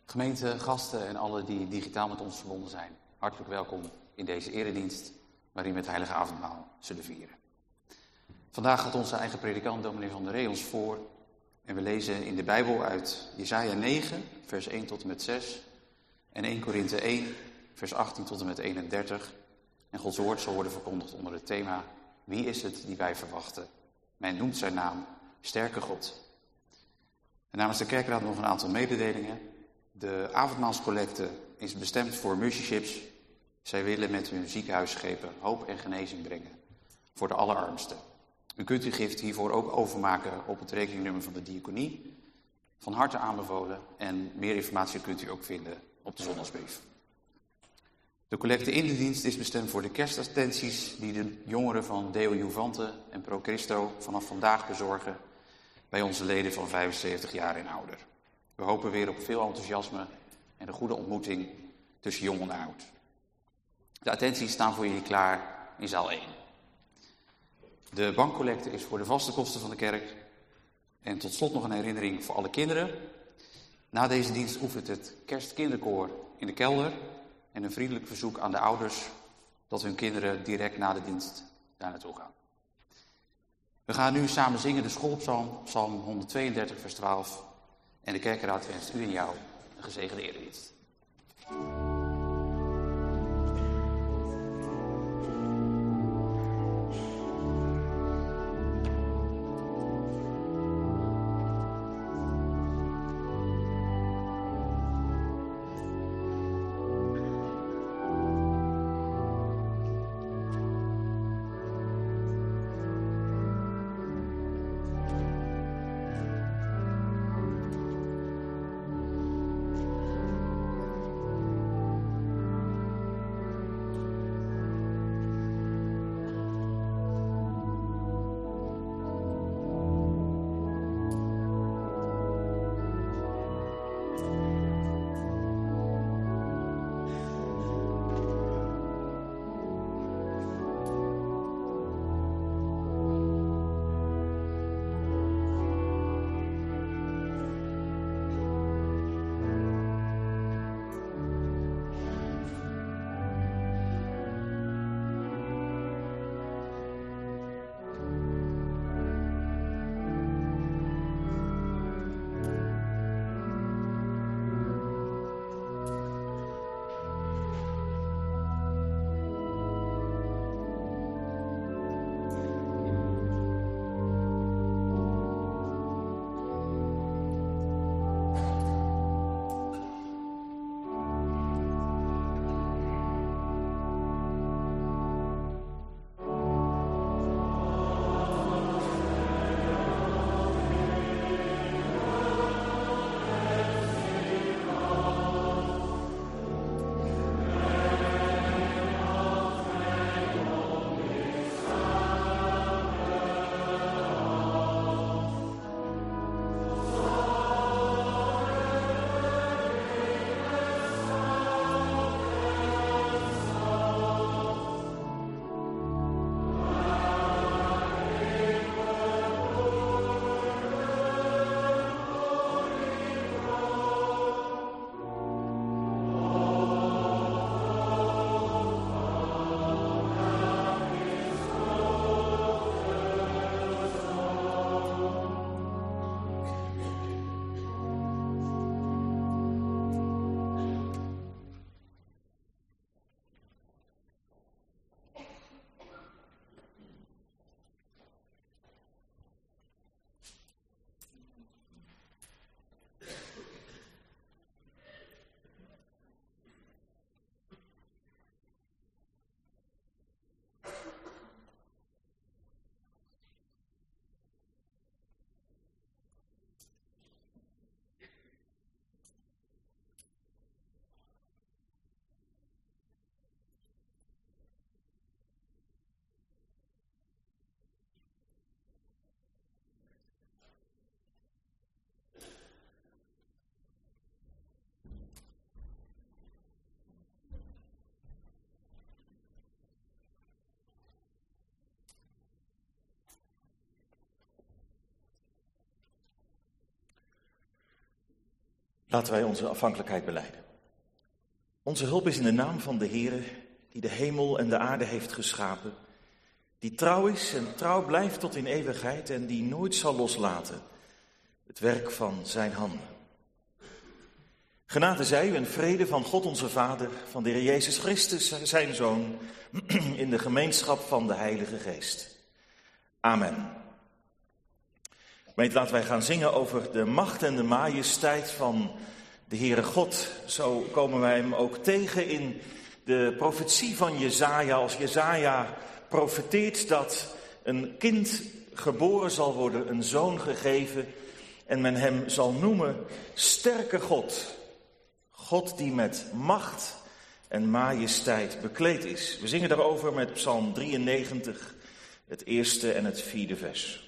Gemeente, gasten en alle die digitaal met ons verbonden zijn. Hartelijk welkom in deze eredienst waarin we het Heilige Avondmaal zullen vieren. Vandaag gaat onze eigen predikant dominee van der Ree ons voor. En we lezen in de Bijbel uit Jesaja 9, vers 1 tot en met 6. En 1 Korinthe 1, vers 18 tot en met 31. En Gods woord zal worden verkondigd onder het thema: Wie is het die wij verwachten? Men noemt zijn naam, Sterke God. En namens de kerkraad nog een aantal mededelingen. De avondmaalscollecte is bestemd voor Mercy Ships. Zij willen met hun ziekenhuisschepen hoop en genezing brengen voor de allerarmsten. U kunt uw gift hiervoor ook overmaken op het rekeningnummer van de diaconie. Van harte aanbevolen en meer informatie kunt u ook vinden op de zondagsbrief. De collecte in de dienst is bestemd voor de kerstattenties die de jongeren van Deo Juvante en Pro Christo vanaf vandaag bezorgen bij onze leden van 75 jaar en ouder. We hopen weer op veel enthousiasme en een goede ontmoeting tussen jong en oud. De attenties staan voor jullie klaar in zaal 1. De bankcollecte is voor de vaste kosten van de kerk. En tot slot nog een herinnering voor alle kinderen. Na deze dienst oefent het kerstkinderkoor in de kelder. En een vriendelijk verzoek aan de ouders dat hun kinderen direct na de dienst daar naartoe gaan. We gaan nu samen zingen de schoolpsalm, psalm 132 vers 12. En de kerkenraad wenst u en jou een gezegende eredienst. Laten wij onze afhankelijkheid belijden. Onze hulp is in de naam van de Heere, die de hemel en de aarde heeft geschapen, die trouw is en trouw blijft tot in eeuwigheid en die nooit zal loslaten het werk van zijn handen. Genade zij u en vrede van God onze Vader, van de Heer Jezus Christus, zijn Zoon, in de gemeenschap van de Heilige Geest. Amen. Laten wij gaan zingen over de macht en de majesteit van de Heere God. Zo komen wij hem ook tegen in de profetie van Jesaja. Als Jesaja profeteert dat een kind geboren zal worden, een zoon gegeven, en men hem zal noemen sterke God. God die met macht en majesteit bekleed is. We zingen daarover met Psalm 93, het eerste en het vierde vers.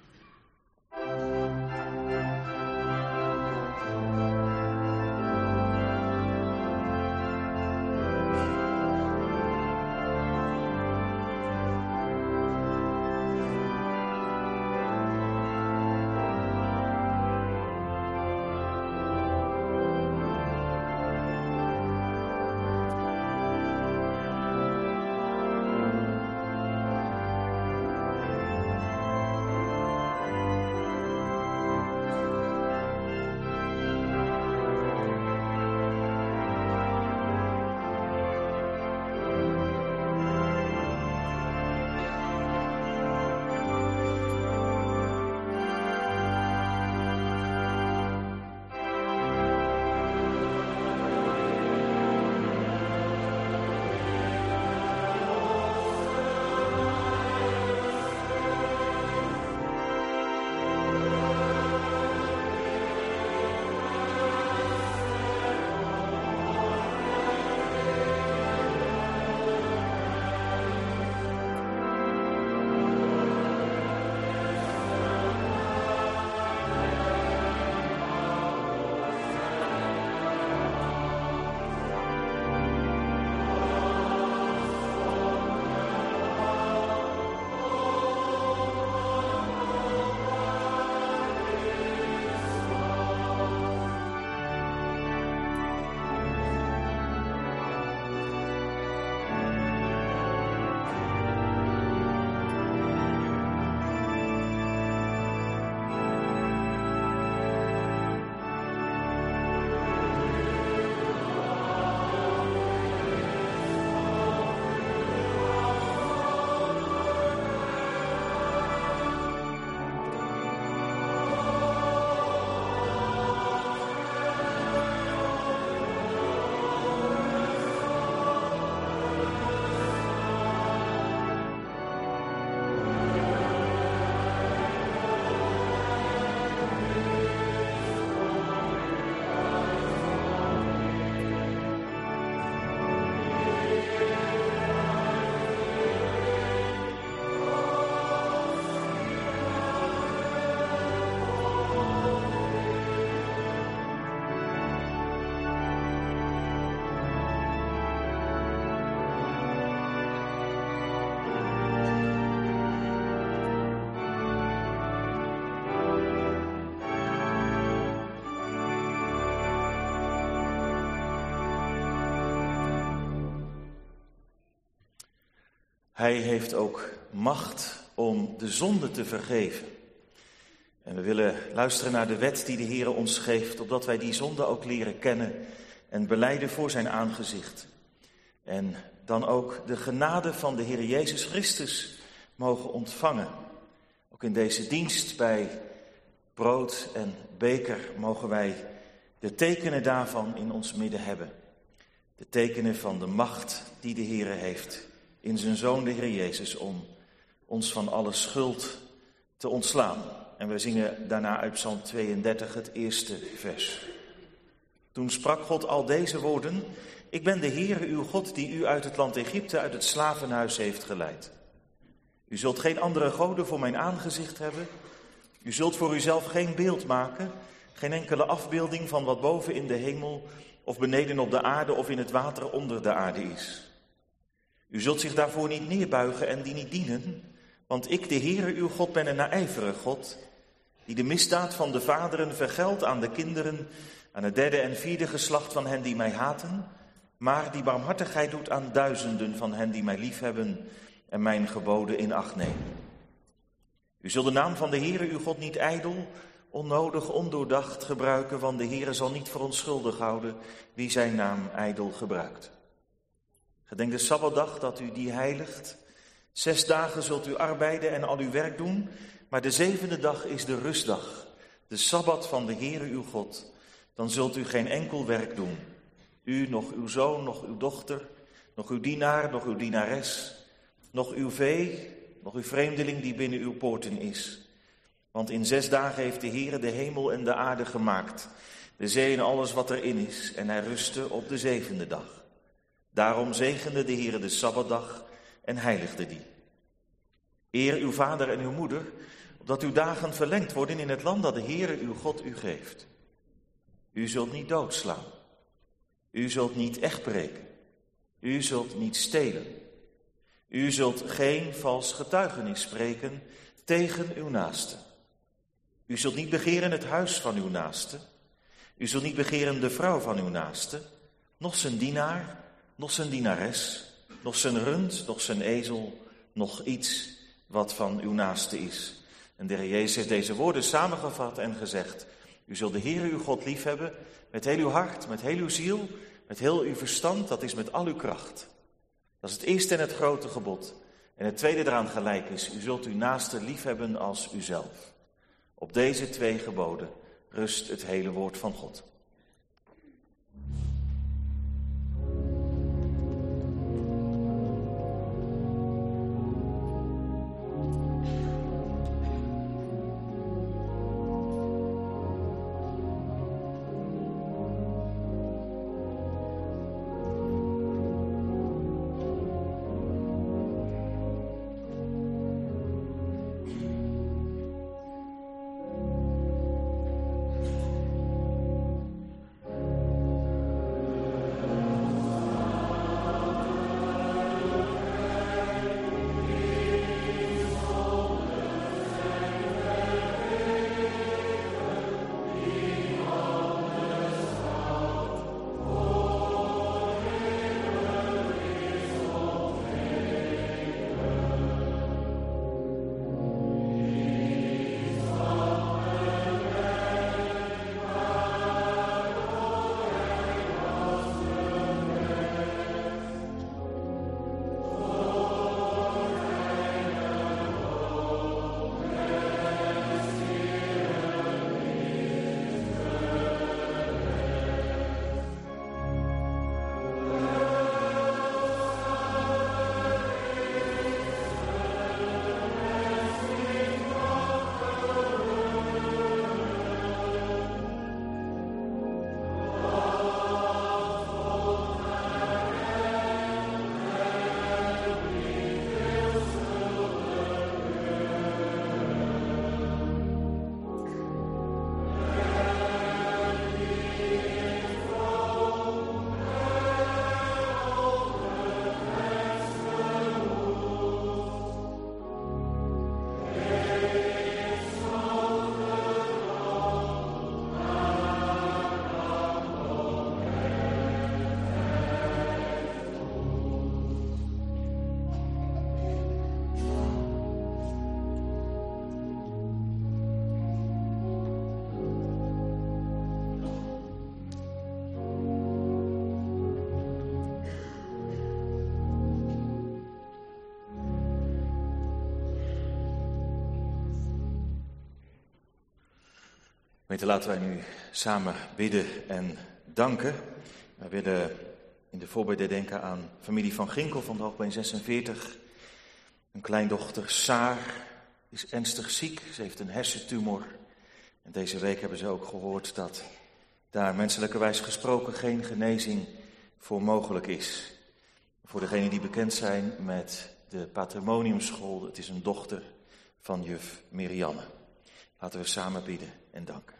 Hij heeft ook macht om de zonde te vergeven. En we willen luisteren naar de wet die de Heer ons geeft, opdat wij die zonde ook leren kennen en belijden voor zijn aangezicht. En dan ook de genade van de Heer Jezus Christus mogen ontvangen. Ook in deze dienst bij brood en beker mogen wij de tekenen daarvan in ons midden hebben. De tekenen van de macht die de Heer heeft in zijn Zoon de Heer Jezus om ons van alle schuld te ontslaan. En we zingen daarna uit Psalm 32 het eerste vers. Toen sprak God al deze woorden: Ik ben de Heere uw God die u uit het land Egypte, uit het slavenhuis heeft geleid. U zult geen andere goden voor mijn aangezicht hebben. U zult voor uzelf geen beeld maken, geen enkele afbeelding van wat boven in de hemel of beneden op de aarde of in het water onder de aarde is. U zult zich daarvoor niet neerbuigen en die niet dienen, want ik, de Heere uw God, ben een naijverig God, die de misdaad van de vaderen vergeldt aan de kinderen aan het derde en vierde geslacht van hen die mij haten, maar die barmhartigheid doet aan duizenden van hen die mij liefhebben en mijn geboden in acht nemen. U zult de naam van de Heere uw God niet ijdel, onnodig, ondoordacht gebruiken, want de Heere zal niet voor onschuldig houden wie zijn naam ijdel gebruikt. Gedenk de Sabbatdag dat u die heiligt. 6 dagen zult u arbeiden en al uw werk doen, maar de 7e dag is de rustdag, de Sabbat van de Heere uw God. Dan zult u geen enkel werk doen. U, nog uw zoon, nog uw dochter, nog uw dienaar, nog uw dienares, nog uw vee, nog uw vreemdeling die binnen uw poorten is. Want in 6 dagen heeft de Heere de hemel en de aarde gemaakt, de zee en alles wat erin is, en hij rustte op de 7e dag. Daarom zegende de Heere de Sabbatdag en heiligde die. Eer uw vader en uw moeder, opdat uw dagen verlengd worden in het land dat de Heere uw God u geeft. U zult niet doodslaan. U zult niet echtbreken. U zult niet stelen. U zult geen vals getuigenis spreken tegen uw naaste. U zult niet begeren het huis van uw naaste. U zult niet begeren de vrouw van uw naaste, noch zijn dienaar, noch zijn dienares, noch zijn rund, noch zijn ezel, noch iets wat van uw naaste is. En de Heer Jezus heeft deze woorden samengevat en gezegd: U zult de Heere uw God liefhebben met heel uw hart, met heel uw ziel, met heel uw verstand, dat is met al uw kracht. Dat is het eerste en het grote gebod. En het tweede eraan gelijk is: U zult uw naaste liefhebben als uzelf. Op deze 2 geboden rust het hele woord van God. Laten wij nu samen bidden en danken. Wij willen in de voorbeden denken aan familie van Ginkel van de Hoogbeen 46. Een kleindochter, Saar, is ernstig ziek. Ze heeft een hersentumor. En deze week hebben ze ook gehoord dat daar menselijkerwijs gesproken geen genezing voor mogelijk is. Voor degenen die bekend zijn met de Patrimoniumschool, het is een dochter van juf Mirianne. Laten we samen bidden en danken.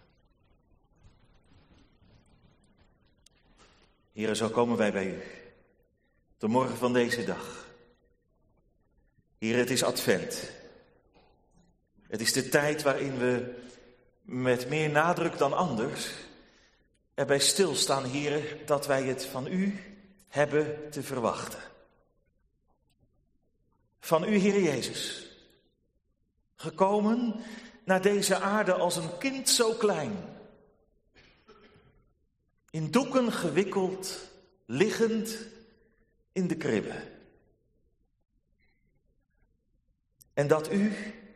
Heere, zo komen wij bij u, de morgen van deze dag. Heere, het is Advent. Het is de tijd waarin we met meer nadruk dan anders erbij stilstaan, Heere, dat wij het van u hebben te verwachten. Van u, Heer Jezus, gekomen naar deze aarde als een kind zo klein, in doeken gewikkeld, liggend in de kribbe. En dat u,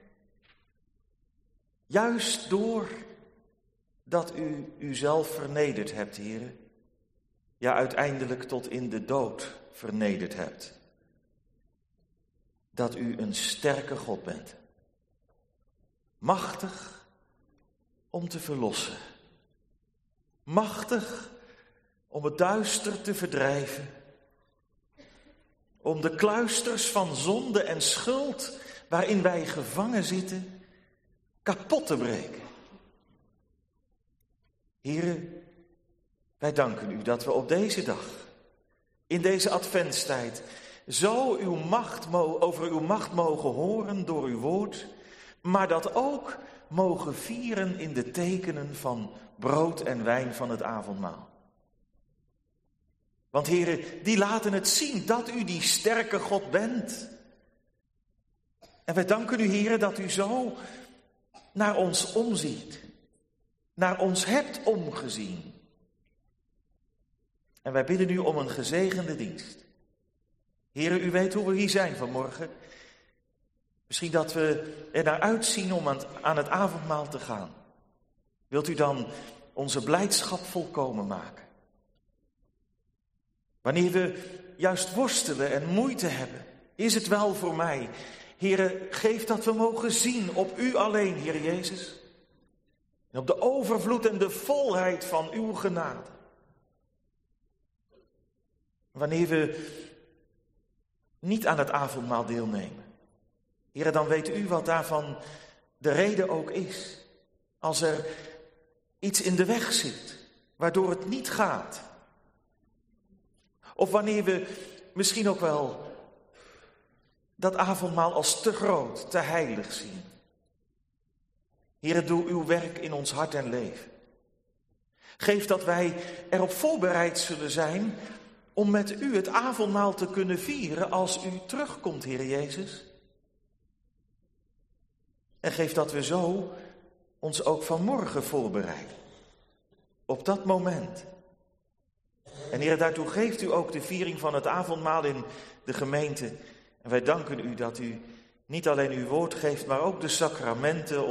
juist door dat u uzelf vernederd hebt, Heere, ja uiteindelijk tot in de dood vernederd hebt, dat u een sterke God bent, machtig om te verlossen, machtig om het duister te verdrijven, om de kluisters van zonde en schuld waarin wij gevangen zitten, kapot te breken. Heere, wij danken u dat we op deze dag, in deze adventstijd, zo over uw macht mogen horen door uw woord, maar dat ook mogen vieren in de tekenen van brood en wijn van het avondmaal. Want Heere, die laten het zien dat u die sterke God bent. En wij danken u, Heere, dat u zo naar ons omziet, naar ons hebt omgezien. En wij bidden u om een gezegende dienst. Heere, u weet hoe we hier zijn vanmorgen. Misschien dat we er naar uitzien om aan het avondmaal te gaan. Wilt u dan onze blijdschap volkomen maken? Wanneer we juist worstelen en moeite hebben, is het wel voor mij. Heere, geef dat we mogen zien op u alleen, Heer Jezus. En op de overvloed en de volheid van uw genade. Wanneer we niet aan het avondmaal deelnemen. Heere, dan weet u wat daarvan de reden ook is. Als er iets in de weg zit, waardoor het niet gaat. Of wanneer we misschien ook wel dat avondmaal als te groot, te heilig zien. Heere, doe uw werk in ons hart en leven. Geef dat wij erop voorbereid zullen zijn om met u het avondmaal te kunnen vieren als u terugkomt, Heer Jezus. En geef dat we zo ons ook vanmorgen voorbereiden. Op dat moment. En Heer, daartoe geeft u ook de viering van het avondmaal in de gemeente. En wij danken u dat u niet alleen uw woord geeft, maar ook de sacramenten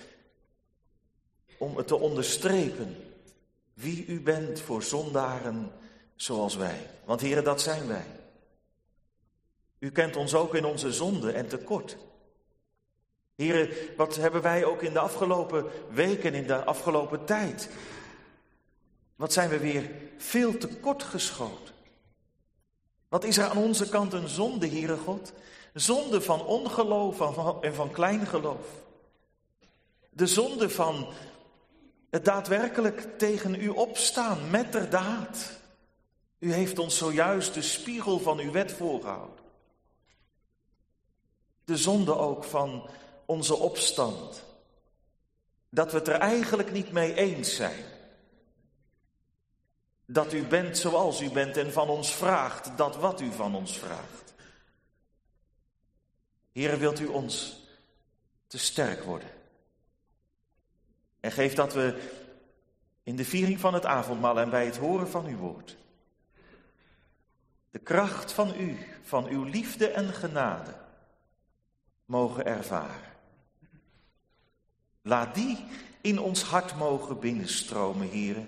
om het te onderstrepen. Wie u bent voor zondaren zoals wij. Want Heer, dat zijn wij. U kent ons ook in onze zonde en tekort. Heer, wat hebben wij ook in de afgelopen weken, in de afgelopen tijd? Wat zijn we weer veel tekort geschoten? Wat is er aan onze kant een zonde, Heere God? Zonde van ongeloof en van kleingeloof. De zonde van het daadwerkelijk tegen u opstaan met der daad. U heeft ons zojuist de spiegel van uw wet voorgehouden. De zonde ook van onze opstand. Dat we het er eigenlijk niet mee eens zijn. Dat u bent zoals u bent en van ons vraagt dat wat u van ons vraagt. Heere, wilt u ons te sterk worden. En geef dat we in de viering van het avondmaal en bij het horen van uw woord de kracht van uw liefde en genade mogen ervaren. Laat die in ons hart mogen binnenstromen, Heere,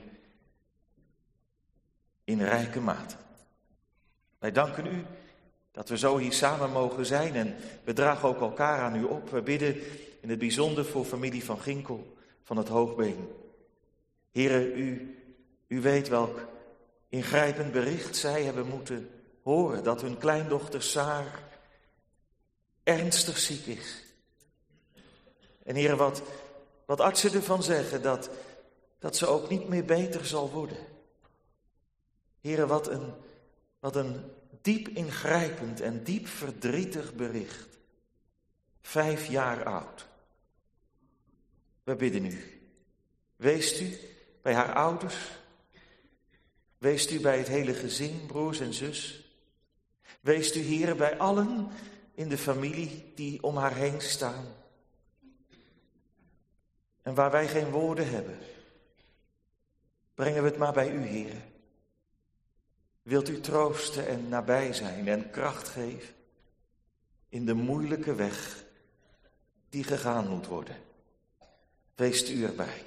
in rijke mate. Wij danken u dat we zo hier samen mogen zijn en we dragen ook elkaar aan u op. We bidden in het bijzonder voor familie van Ginkel van het Hoogbeen. Heere, u weet welk ingrijpend bericht zij hebben moeten horen, dat hun kleindochter Saar ernstig ziek is. En Heere, wat artsen ervan zeggen, dat ze ook niet meer beter zal worden. Heere, wat een diep ingrijpend en diep verdrietig bericht. 5 jaar oud. We bidden u. Weest u bij haar ouders, Weest u bij het hele gezin, broers en zus. Weest u, Heere, bij allen in de familie die om haar heen staan. En waar wij geen woorden hebben, brengen we het maar bij u, Heere. Wilt u troosten en nabij zijn en kracht geven in de moeilijke weg die gegaan moet worden. Weest u erbij.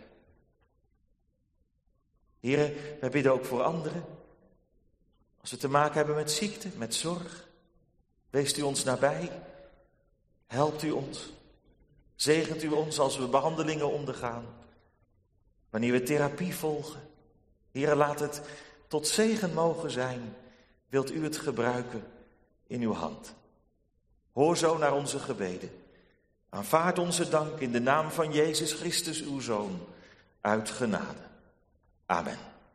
Heere, wij bidden ook voor anderen. Als we te maken hebben met ziekte, met zorg, weest u ons nabij. Helpt u ons. Zegent u ons als we behandelingen ondergaan. Wanneer we therapie volgen. Heere, laat het tot zegen mogen zijn. Wilt u het gebruiken in uw hand. Hoor zo naar onze gebeden. Aanvaard onze dank in de naam van Jezus Christus, uw Zoon, uit genade. Amen.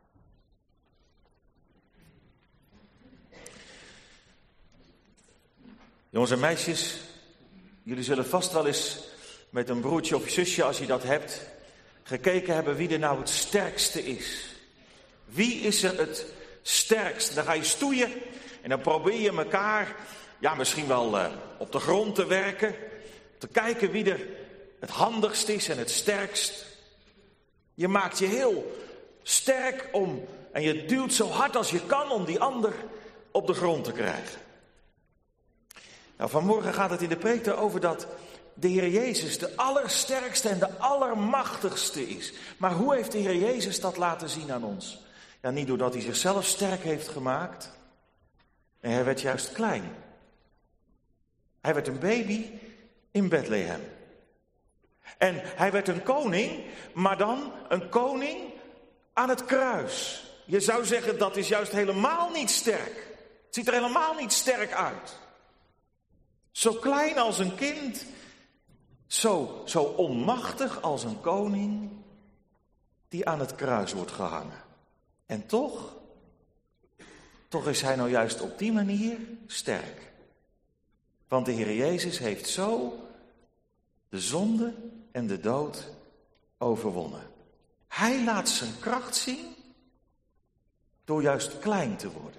Jongens en meisjes, jullie zullen vast wel eens met een broertje of zusje, als je dat hebt, gekeken hebben wie er nou het sterkste is. Wie is er het sterkst? Dan ga je stoeien en dan probeer je elkaar, misschien wel op de grond te werken, te kijken wie er het handigst is en het sterkst. Je maakt je heel sterk en je duwt zo hard als je kan om die ander op de grond te krijgen. Nou, vanmorgen gaat het in de preek erover dat de Heer Jezus de allersterkste en de allermachtigste is. Maar hoe heeft de Heer Jezus dat laten zien aan ons? Ja, niet doordat hij zichzelf sterk heeft gemaakt. Nee, hij werd juist klein. Hij werd een baby in Bethlehem. En hij werd een koning, maar dan een koning aan het kruis. Je zou zeggen, dat is juist helemaal niet sterk. Het ziet er helemaal niet sterk uit. Zo klein als een kind, zo onmachtig als een koning die aan het kruis wordt gehangen. En toch is hij nou juist op die manier sterk. Want de Heer Jezus heeft zo de zonde en de dood overwonnen. Hij laat zijn kracht zien door juist klein te worden.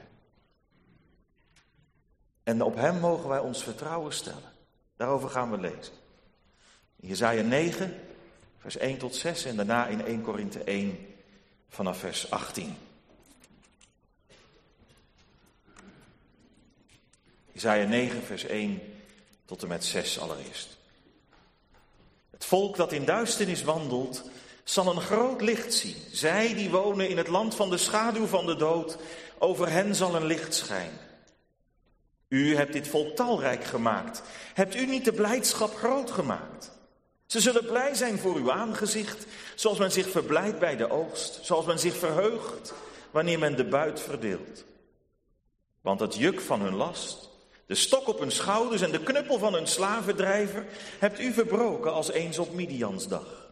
En op hem mogen wij ons vertrouwen stellen. Daarover gaan we lezen. Jesaja 9, vers 1 tot 6 en daarna in 1 Korinthe 1 vanaf vers 18. Jesaja 9, vers 1 tot en met 6 allereerst. Het volk dat in duisternis wandelt, zal een groot licht zien. Zij die wonen in het land van de schaduw van de dood, over hen zal een licht schijnen. U hebt dit volk talrijk gemaakt. Hebt u niet de blijdschap groot gemaakt? Ze zullen blij zijn voor uw aangezicht, zoals men zich verblijdt bij de oogst, zoals men zich verheugt wanneer men de buit verdeelt. Want het juk van hun last, de stok op hun schouders en de knuppel van hun slavendrijver hebt u verbroken als eens op Midiansdag.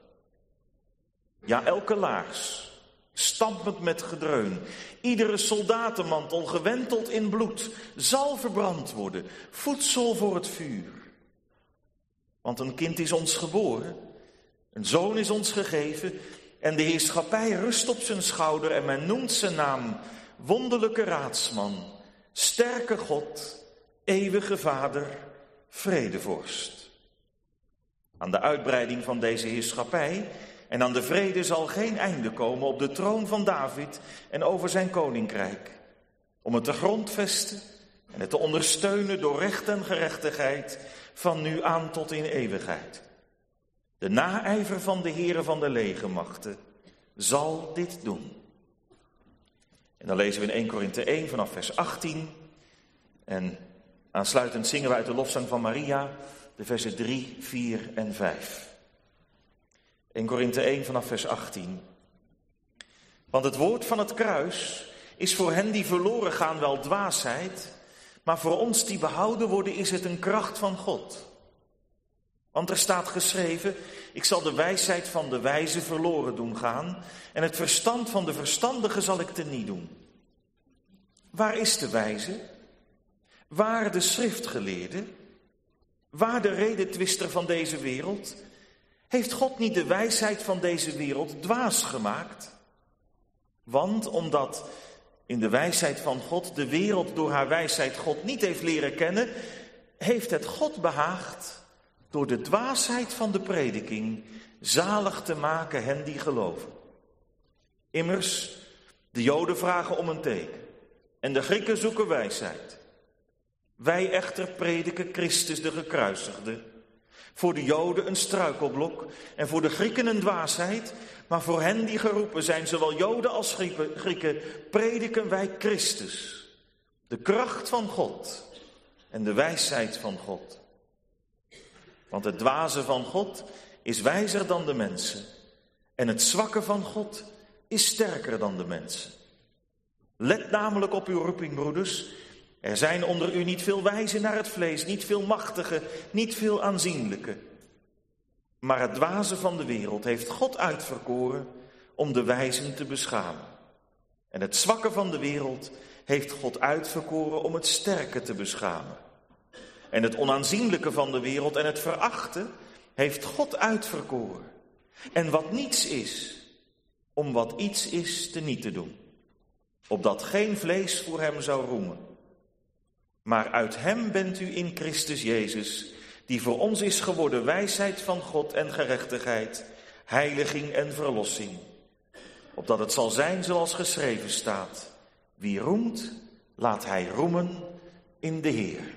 Ja, elke laars, stampend met gedreun, iedere soldatenmantel gewenteld in bloed, zal verbrand worden, voedsel voor het vuur. Want een kind is ons geboren, een zoon is ons gegeven, en de heerschappij rust op zijn schouder en men noemt zijn naam wonderlijke raadsman, sterke God, eeuwige Vader, vredevorst. Aan de uitbreiding van deze heerschappij en aan de vrede zal geen einde komen op de troon van David en over zijn koninkrijk, om het te grondvesten en het te ondersteunen door recht en gerechtigheid van nu aan tot in eeuwigheid. De naijver van de Heere van de legermachten zal dit doen. En dan lezen we in 1 Korinthe 1 vanaf vers 18 en aansluitend zingen we uit de lofzang van Maria de versen 3, 4 en 5. 1 Korinthe 1 vanaf vers 18. Want het woord van het kruis is voor hen die verloren gaan wel dwaasheid, maar voor ons die behouden worden is het een kracht van God. Want er staat geschreven, ik zal de wijsheid van de wijze verloren doen gaan en het verstand van de verstandige zal ik teniet doen. Waar is de wijze? Waar de schriftgeleerde? Waar de redetwister van deze wereld? Heeft God niet de wijsheid van deze wereld dwaas gemaakt? Want omdat in de wijsheid van God de wereld door haar wijsheid God niet heeft leren kennen, heeft het God behaagd door de dwaasheid van de prediking zalig te maken hen die geloven. Immers, de Joden vragen om een teken en de Grieken zoeken wijsheid. Wij echter prediken Christus de gekruisigde. Voor de Joden een struikelblok en voor de Grieken een dwaasheid. Maar voor hen die geroepen zijn, zowel Joden als Grieken, prediken wij Christus. De kracht van God en de wijsheid van God. Want het dwaze van God is wijzer dan de mensen. En het zwakke van God is sterker dan de mensen. Let namelijk op uw roeping, broeders. Er zijn onder u niet veel wijzen naar het vlees, niet veel machtigen, niet veel aanzienlijke. Maar het dwaze van de wereld heeft God uitverkoren om de wijzen te beschamen. En het zwakke van de wereld heeft God uitverkoren om het sterke te beschamen. En het onaanzienlijke van de wereld en het verachte heeft God uitverkoren. En wat niets is, om wat iets is teniet te doen. Opdat geen vlees voor hem zou roemen. Maar uit hem bent u in Christus Jezus, die voor ons is geworden wijsheid van God en gerechtigheid, heiliging en verlossing. Opdat het zal zijn zoals geschreven staat. Wie roemt, laat hij roemen in de Heer.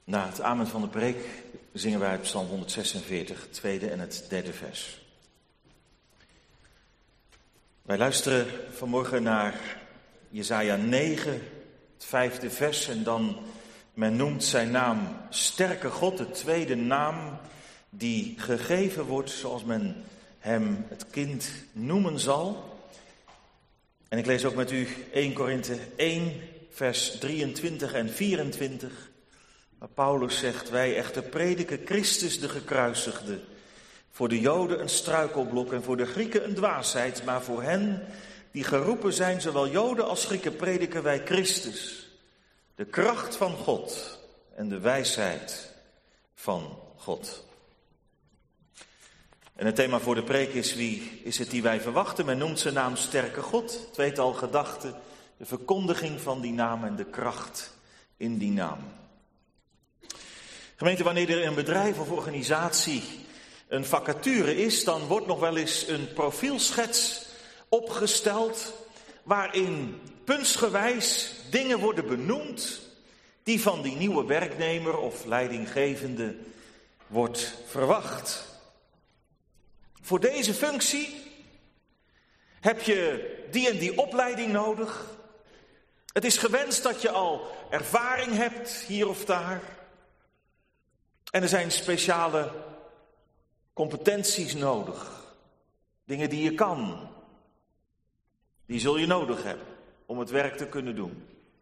Na het amen van de preek zingen wij Psalm 146, het tweede en het derde vers. Wij luisteren vanmorgen naar Jesaja 9, het vijfde vers. En dan, men noemt zijn naam Sterke God, de tweede naam die gegeven wordt zoals men hem het kind noemen zal. En ik lees ook met u 1 Korinthe 1, vers 23 en 24. Waar Paulus zegt, wij echter prediken Christus de gekruisigde. Voor de Joden een struikelblok en voor de Grieken een dwaasheid. Maar voor hen die geroepen zijn, zowel Joden als Grieken, prediken wij Christus. De kracht van God en de wijsheid van God. En het thema voor de preek is, wie is het die wij verwachten? Men noemt zijn naam Sterke God. Het tweetal gedachten, de verkondiging van die naam en de kracht in die naam. Gemeente, wanneer er in een bedrijf of organisatie een vacature is, dan wordt nog wel eens een profielschets opgesteld waarin puntsgewijs dingen worden benoemd die van die nieuwe werknemer of leidinggevende wordt verwacht. Voor deze functie heb je die en die opleiding nodig. Het is gewenst dat je al ervaring hebt hier of daar. En er zijn speciale competenties nodig. Dingen die je kan. Die zul je nodig hebben om het werk te kunnen doen.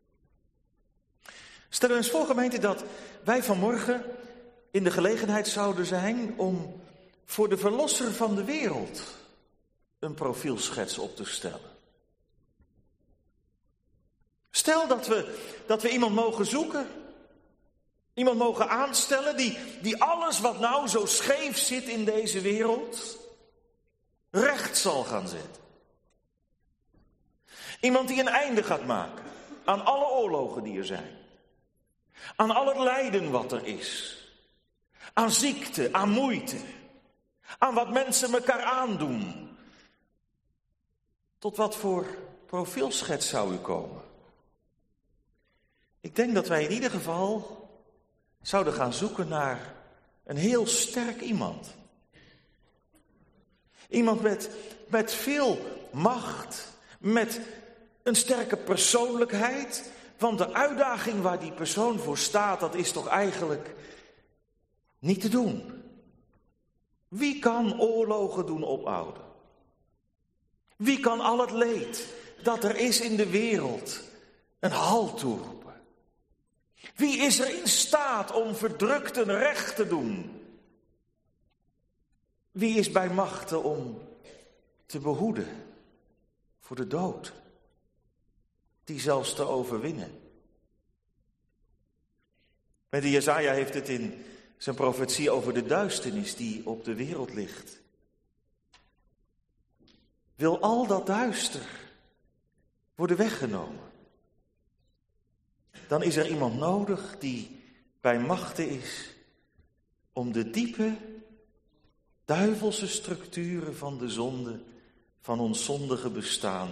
Stel eens voor, gemeente, dat wij vanmorgen in de gelegenheid zouden zijn om voor de verlosser van de wereld een profielschets op te stellen. Stel dat we iemand mogen zoeken, iemand mogen aanstellen die alles wat nou zo scheef zit in deze wereld recht zal gaan zetten. Iemand die een einde gaat maken aan alle oorlogen die er zijn. Aan al het lijden wat er is. Aan ziekte, aan moeite. Aan wat mensen elkaar aandoen. Tot wat voor profielschets zou u komen? Ik denk dat wij in ieder geval zouden gaan zoeken naar een heel sterk iemand. Iemand met veel macht, met een sterke persoonlijkheid. Want de uitdaging waar die persoon voor staat, dat is toch eigenlijk niet te doen. Wie kan oorlogen doen ophouden? Wie kan al het leed dat er is in de wereld een halt toeroepen? Wie is er in staat om verdrukten recht te doen? Wie is bij machte om te behoeden voor de dood? Die zelfs te overwinnen. Met Jesaja heeft het in zijn profetie over de duisternis die op de wereld ligt. Wil al dat duister worden weggenomen? Dan is er iemand nodig die bij machte is om de diepe, duivelse structuren van de zonde, van ons zondige bestaan,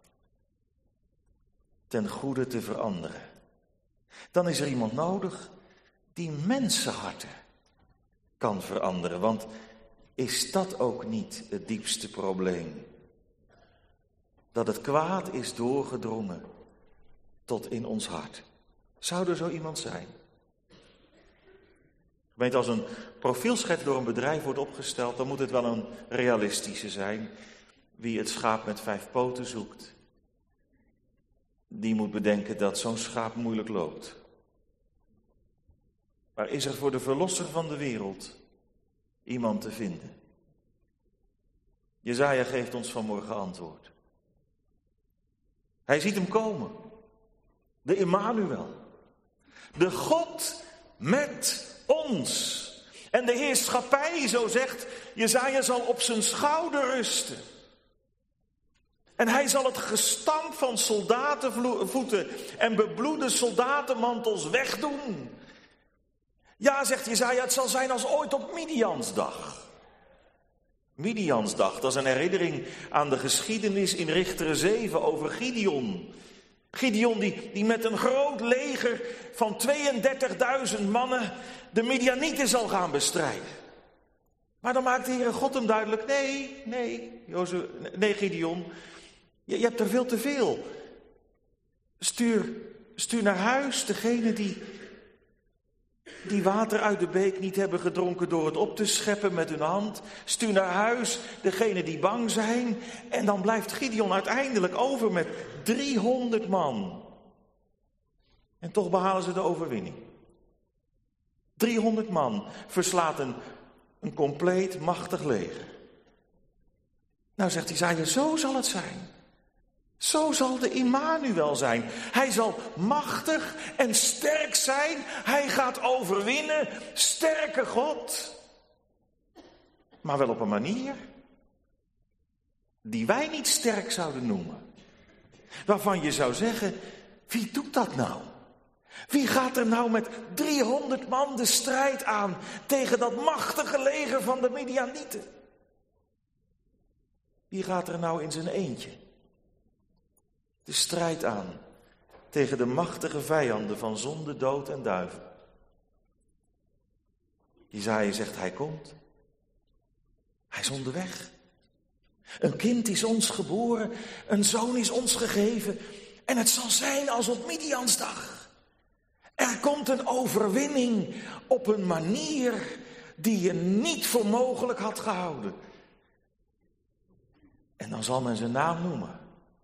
ten goede te veranderen. Dan is er iemand nodig die mensenharten kan veranderen. Want is dat ook niet het diepste probleem? Dat het kwaad is doorgedrongen tot in ons hart. Zou er zo iemand zijn? Gemeente, als een profielschets door een bedrijf wordt opgesteld, dan moet het wel een realistische zijn. Wie het schaap met 5 poten zoekt, die moet bedenken dat zo'n schaap moeilijk loopt. Maar is er voor de verlosser van de wereld iemand te vinden? Jesaja geeft ons vanmorgen antwoord. Hij ziet hem komen. De Immanuel. De God met ons. En de heerschappij, zo zegt Jesaja, zal op zijn schouder rusten. En hij zal het gestamp van soldatenvoeten en bebloede soldatenmantels wegdoen. Ja, zegt Jesaja, het zal zijn als ooit op Midiansdag. Midiansdag, dat is een herinnering aan de geschiedenis in Richteren 7 over Gideon. Gideon die met een groot leger van 32.000 mannen de Midianieten zal gaan bestrijden. Maar dan maakt de Heere God hem duidelijk, nee Gideon, je hebt er veel te veel. Stuur naar huis degene die water uit de beek niet hebben gedronken door het op te scheppen met hun hand. Stuur naar huis degene die bang zijn. En dan blijft Gideon uiteindelijk over met 300 man. En toch behalen ze de overwinning. 300 man verslaat een compleet machtig leger. Nou zegt Jesaja, zo zal het zijn. Zo zal de Immanuel zijn. Hij zal machtig en sterk zijn. Hij gaat overwinnen. Sterke God. Maar wel op een manier die wij niet sterk zouden noemen. Waarvan je zou zeggen, wie doet dat nou? Wie gaat er nou met 300 man de strijd aan tegen dat machtige leger van de Midianieten? Wie gaat er nou in zijn eentje de strijd aan tegen de machtige vijanden van zonde, dood en duivel? Jesaja zegt, hij komt. Hij is onderweg. Een kind is ons geboren, een zoon is ons gegeven. En het zal zijn als op Midiansdag. Er komt een overwinning op een manier die je niet voor mogelijk had gehouden. En dan zal men zijn naam noemen.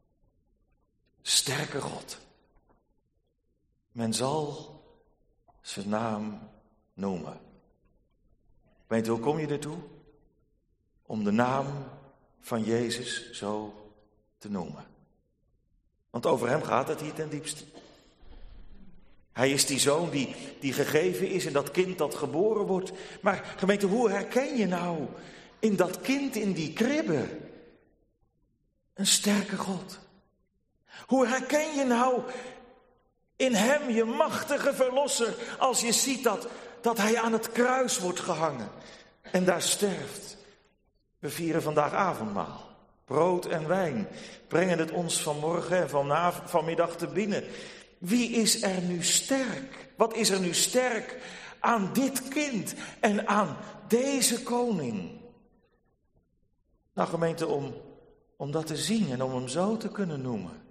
Sterke God. Men zal zijn naam noemen. Weet je, hoe kom je ertoe? Om de naam van Jezus zo te noemen. Want over hem gaat het hier ten diepste. Hij is die zoon die gegeven is en dat kind dat geboren wordt. Maar gemeente, hoe herken je nou in dat kind in die kribbe een sterke God? Hoe herken je nou in hem je machtige verlosser als je ziet dat hij aan het kruis wordt gehangen en daar sterft? We vieren vandaag avondmaal. Brood en wijn brengen het ons vanmorgen en vanmiddag te binnen. Wie is er nu sterk? Wat is er nu sterk aan dit kind en aan deze koning? Nou gemeente, om dat te zien en om hem zo te kunnen noemen,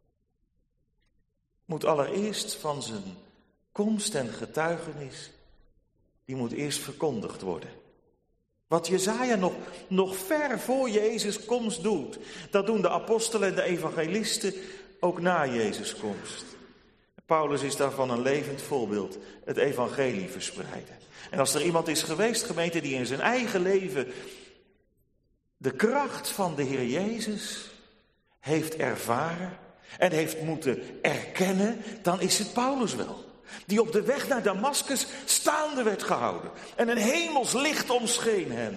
moet allereerst van zijn komst en getuigenis, die moet eerst verkondigd worden. Wat Jesaja nog ver voor Jezus' komst doet, dat doen de apostelen en de evangelisten ook na Jezus' komst. Paulus is daarvan een levend voorbeeld, het evangelie verspreiden. En als er iemand is geweest, gemeente, die in zijn eigen leven de kracht van de Heer Jezus heeft ervaren en heeft moeten erkennen, dan is het Paulus wel. Die op de weg naar Damaskus staande werd gehouden. En een hemels licht omscheen hem.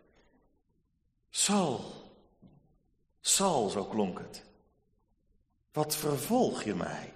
Saul, zo klonk het. Wat vervolg je mij?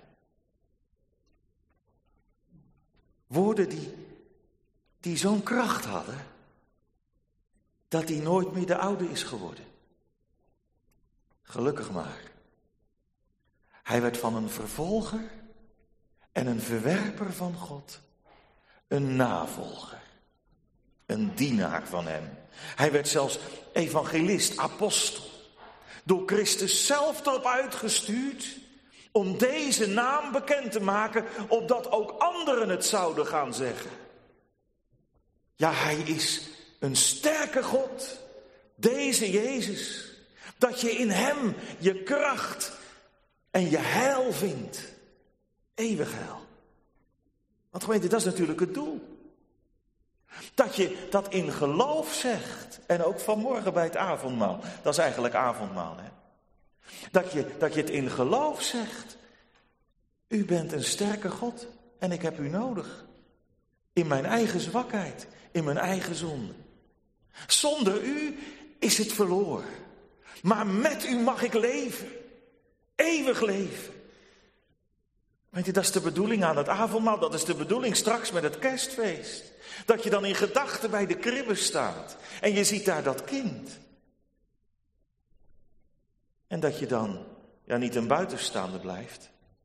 Woorden die zo'n kracht hadden, dat hij nooit meer de oude is geworden. Gelukkig maar. Hij werd van een vervolger en een verwerper van God een navolger, een dienaar van hem. Hij werd zelfs evangelist, apostel, door Christus zelf erop uitgestuurd om deze naam bekend te maken, opdat ook anderen het zouden gaan zeggen. Ja, hij is een sterke God, deze Jezus, dat je in hem je kracht en je heil vindt. Eeuwig heil. Want gemeente, dat is natuurlijk het doel. Dat je dat in geloof zegt. En ook vanmorgen bij het avondmaal. Dat is eigenlijk avondmaal, hè. Dat je het in geloof zegt. U bent een sterke God en ik heb u nodig. In mijn eigen zwakheid, in mijn eigen zonde. Zonder u is het verloren. Maar met u mag ik leven. Eeuwig leven. Weet je, dat is de bedoeling aan het avondmaal. Dat is de bedoeling straks met het kerstfeest. Dat je dan in gedachten bij de kribbe staat. En je ziet daar dat kind. En dat je dan niet een buitenstaander blijft.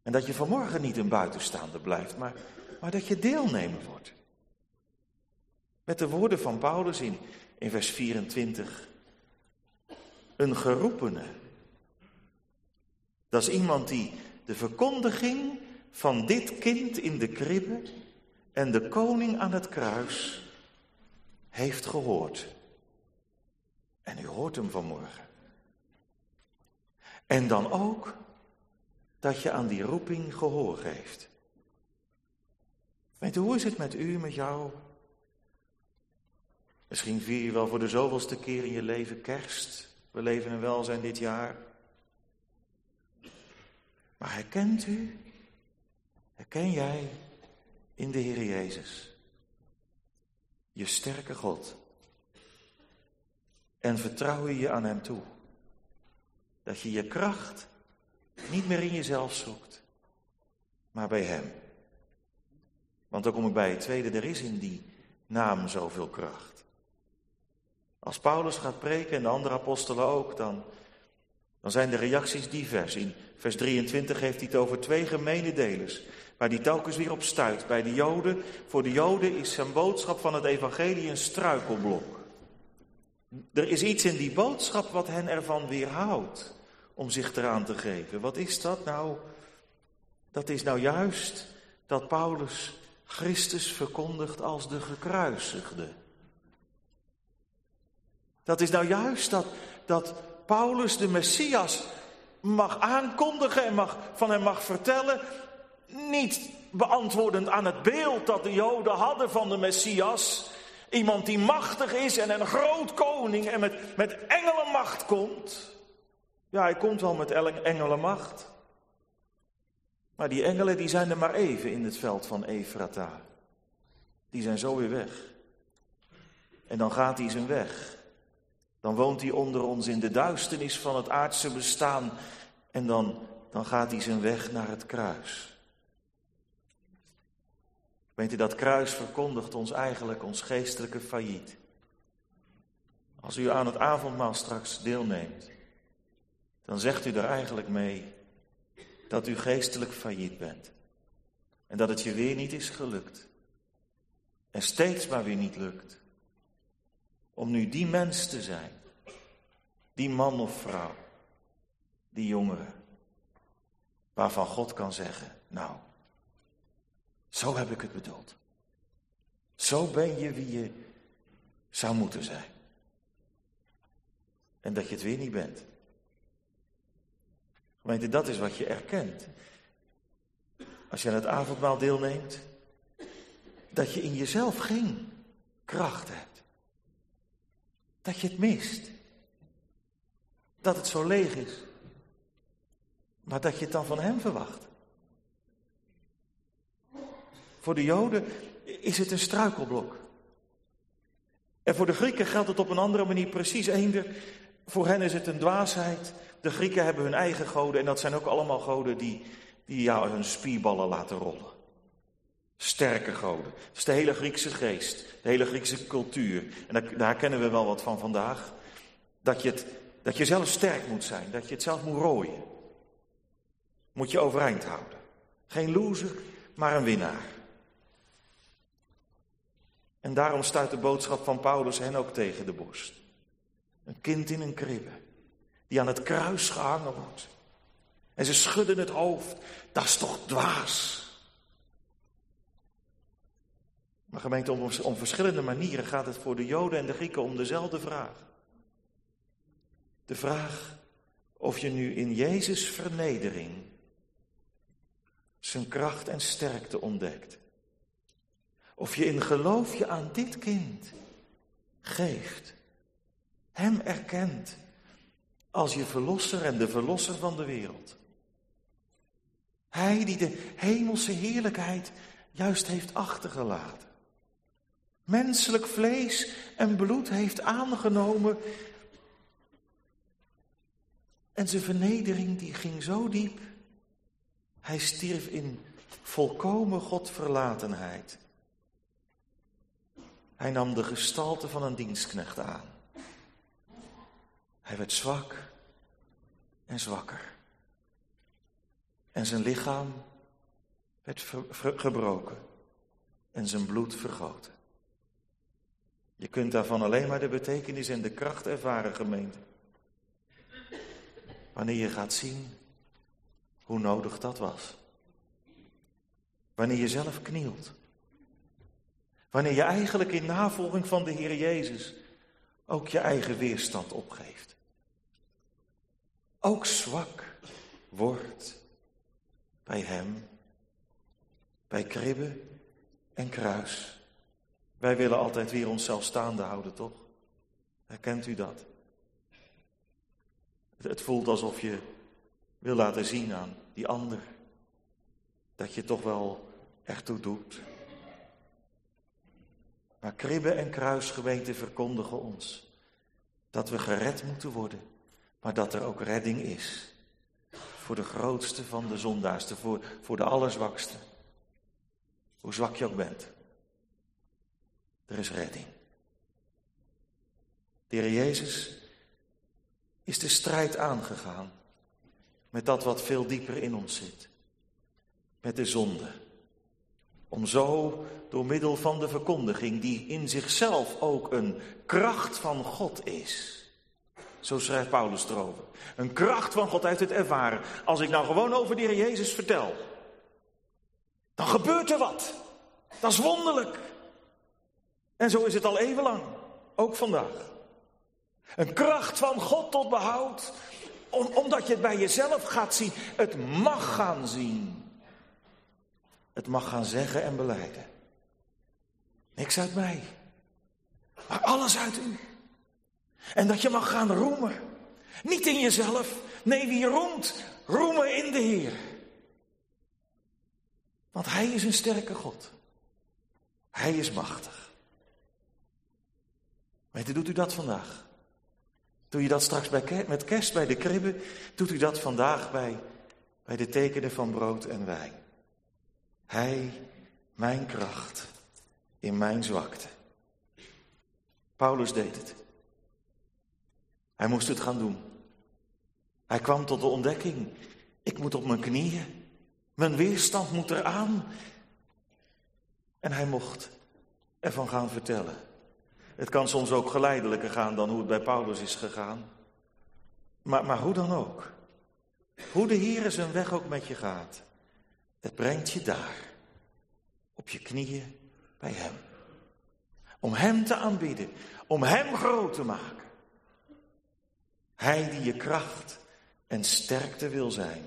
En dat je vanmorgen niet een buitenstaander blijft, maar dat je deelnemer wordt. Met de woorden van Paulus in vers 24. Een geroepene. Dat is iemand die de verkondiging van dit kind in de kribbe en de koning aan het kruis heeft gehoord. En u hoort hem vanmorgen. En dan ook dat je aan die roeping gehoor geeft. Weet u, hoe is het met u, met jou? Misschien vier je wel voor de zoveelste keer in je leven Kerst. We leven in welzijn dit jaar. Maar herken jij in de Heer Jezus je sterke God? En vertrouw je aan hem toe? Dat je je kracht niet meer in jezelf zoekt, maar bij hem. Want dan kom ik bij het tweede, er is in die naam zoveel kracht. Als Paulus gaat preken en de andere apostelen ook, dan zijn de reacties divers. In vers 23 heeft hij het over 2 gemene delers, waar hij telkens weer op stuit. Bij de Joden, voor de Joden is zijn boodschap van het evangelie een struikelblok. Er is iets in die boodschap wat hen ervan weerhoudt om zich eraan te geven. Wat is dat nou? Dat is nou juist dat Paulus Christus verkondigt als de gekruisigde. Dat is nou juist dat Paulus de Messias mag aankondigen en van hem mag vertellen, niet beantwoordend aan het beeld dat de Joden hadden van de Messias. Iemand die machtig is en een groot koning en met engelenmacht komt. Ja, hij komt wel met engelenmacht. Maar die engelen die zijn er maar even in het veld van Efrata. Die zijn zo weer weg. En dan gaat hij zijn weg. Dan woont hij onder ons in de duisternis van het aardse bestaan. En dan gaat hij zijn weg naar het kruis. Weet u, dat kruis verkondigt ons eigenlijk ons geestelijke failliet. Als u aan het avondmaal straks deelneemt, dan zegt u er eigenlijk mee dat u geestelijk failliet bent. En dat het je weer niet is gelukt. En steeds maar weer niet lukt. Om nu die mens te zijn. Die man of vrouw. Die jongere. Waarvan God kan zeggen, nou, zo heb ik het bedoeld. Zo ben je wie je zou moeten zijn. En dat je het weer niet bent. Gemeente, dat is wat je erkent. Als je aan het avondmaal deelneemt, dat je in jezelf geen kracht hebt. Dat je het mist. Dat het zo leeg is. Maar dat je het dan van hem verwacht. Voor de Joden is het een struikelblok. En voor de Grieken geldt het op een andere manier precies eender. Voor hen is het een dwaasheid. De Grieken hebben hun eigen goden en dat zijn ook allemaal goden die hun spierballen laten rollen. Sterke goden. Dat is de hele Griekse geest, de hele Griekse cultuur. En daar kennen we wel wat van vandaag. Dat je zelf sterk moet zijn, dat je het zelf moet rooien. Moet je overeind houden. Geen loser, maar een winnaar. En daarom stuit de boodschap van Paulus hen ook tegen de borst. Een kind in een kribbe, die aan het kruis gehangen wordt. En ze schudden het hoofd. Dat is toch dwaas? Maar gemeente, om verschillende manieren gaat het voor de Joden en de Grieken om dezelfde vraag. De vraag of je nu in Jezus' vernedering zijn kracht en sterkte ontdekt. Of je in geloof je aan dit kind geeft. Hem erkent als je verlosser en de verlosser van de wereld. Hij die de hemelse heerlijkheid juist heeft achtergelaten. Menselijk vlees en bloed heeft aangenomen. En zijn vernedering die ging zo diep. Hij stierf in volkomen Godverlatenheid. Hij nam de gestalte van een dienstknecht aan. Hij werd zwak en zwakker. En zijn lichaam werd gebroken en zijn bloed vergoten. Je kunt daarvan alleen maar de betekenis en de kracht ervaren, gemeente. Wanneer je gaat zien hoe nodig dat was. Wanneer je zelf knielt. Wanneer je eigenlijk in navolging van de Heer Jezus ook je eigen weerstand opgeeft. Ook zwak wordt bij hem, bij kribbe en kruis. Wij willen altijd weer onszelf staande houden, toch? Herkent u dat? Het voelt alsof je wil laten zien aan die ander dat je toch wel ertoe doet. Maar kribbe en kruis, gemeente, verkondigen ons dat we gered moeten worden, maar dat er ook redding is voor de grootste van de zondaars, voor de allerzwakste. Hoe zwak je ook bent, er is redding. De Heer Jezus is de strijd aangegaan met dat wat veel dieper in ons zit, met de zonde. Om zo door middel van de verkondiging, die in zichzelf ook een kracht van God is. Zo schrijft Paulus erover. Een kracht van God uit het ervaren. Als ik nou gewoon over de Heer Jezus vertel, dan gebeurt er wat. Dat is wonderlijk. En zo is het al eeuwenlang, ook vandaag. Een kracht van God tot behoud, omdat je het bij jezelf gaat zien. Het mag gaan zien. Het mag gaan zeggen en belijden. Niks uit mij, maar alles uit u. En dat je mag gaan roemen. Niet in jezelf, nee, wie roemt, roemen in de Heer. Want Hij is een sterke God. Hij is machtig. Weet u, doet u dat vandaag? Doe je dat straks met kerst bij de kribbe? Doet u dat vandaag bij de tekenen van brood en wijn? Hij, mijn kracht, in mijn zwakte. Paulus deed het. Hij moest het gaan doen. Hij kwam tot de ontdekking, ik moet op mijn knieën. Mijn weerstand moet eraan. En hij mocht ervan gaan vertellen. Het kan soms ook geleidelijker gaan dan hoe het bij Paulus is gegaan. Maar hoe dan ook. Hoe de Heer zijn weg ook met je gaat. Het brengt je daar. Op je knieën bij Hem. Om Hem te aanbidden. Om Hem groot te maken. Hij die je kracht en sterkte wil zijn.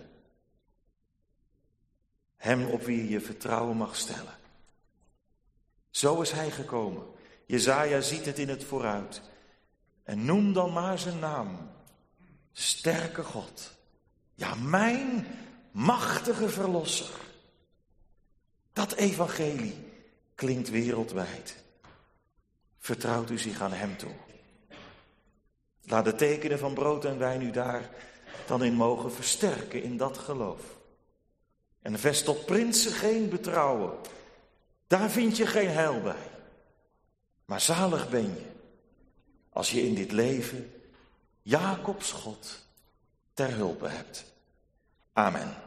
Hem op wie je vertrouwen mag stellen. Zo is Hij gekomen. Jesaja ziet het in het vooruit. En noem dan maar zijn naam. Sterke God. Ja, mijn machtige verlosser. Dat evangelie klinkt wereldwijd. Vertrouwt u zich aan Hem toe. Laat de tekenen van brood en wijn u daar dan in mogen versterken in dat geloof. En vest op prinsen geen betrouwen. Daar vind je geen heil bij. Maar zalig ben je, als je in dit leven Jacobs God ter hulpe hebt. Amen.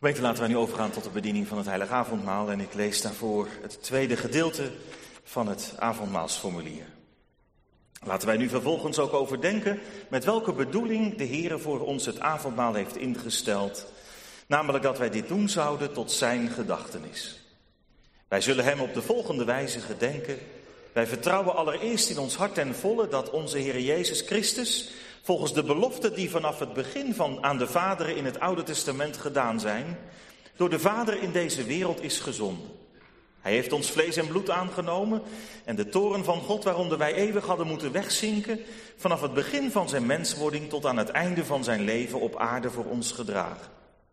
Gemeente, laten wij nu overgaan tot de bediening van het Heilige Avondmaal. En ik lees daarvoor het tweede gedeelte van het avondmaalsformulier. Laten wij nu vervolgens ook overdenken met welke bedoeling de Heere voor ons het avondmaal heeft ingesteld. Namelijk dat wij dit doen zouden tot zijn gedachtenis. Wij zullen hem op de volgende wijze gedenken. Wij vertrouwen allereerst in ons hart ten volle dat onze Heer Jezus Christus, volgens de beloften die vanaf het begin aan de vaderen in het Oude Testament gedaan zijn, door de Vader in deze wereld is gezonden. Hij heeft ons vlees en bloed aangenomen en de toorn van God waaronder wij eeuwig hadden moeten wegzinken, vanaf het begin van zijn menswording tot aan het einde van zijn leven op aarde voor ons gedragen.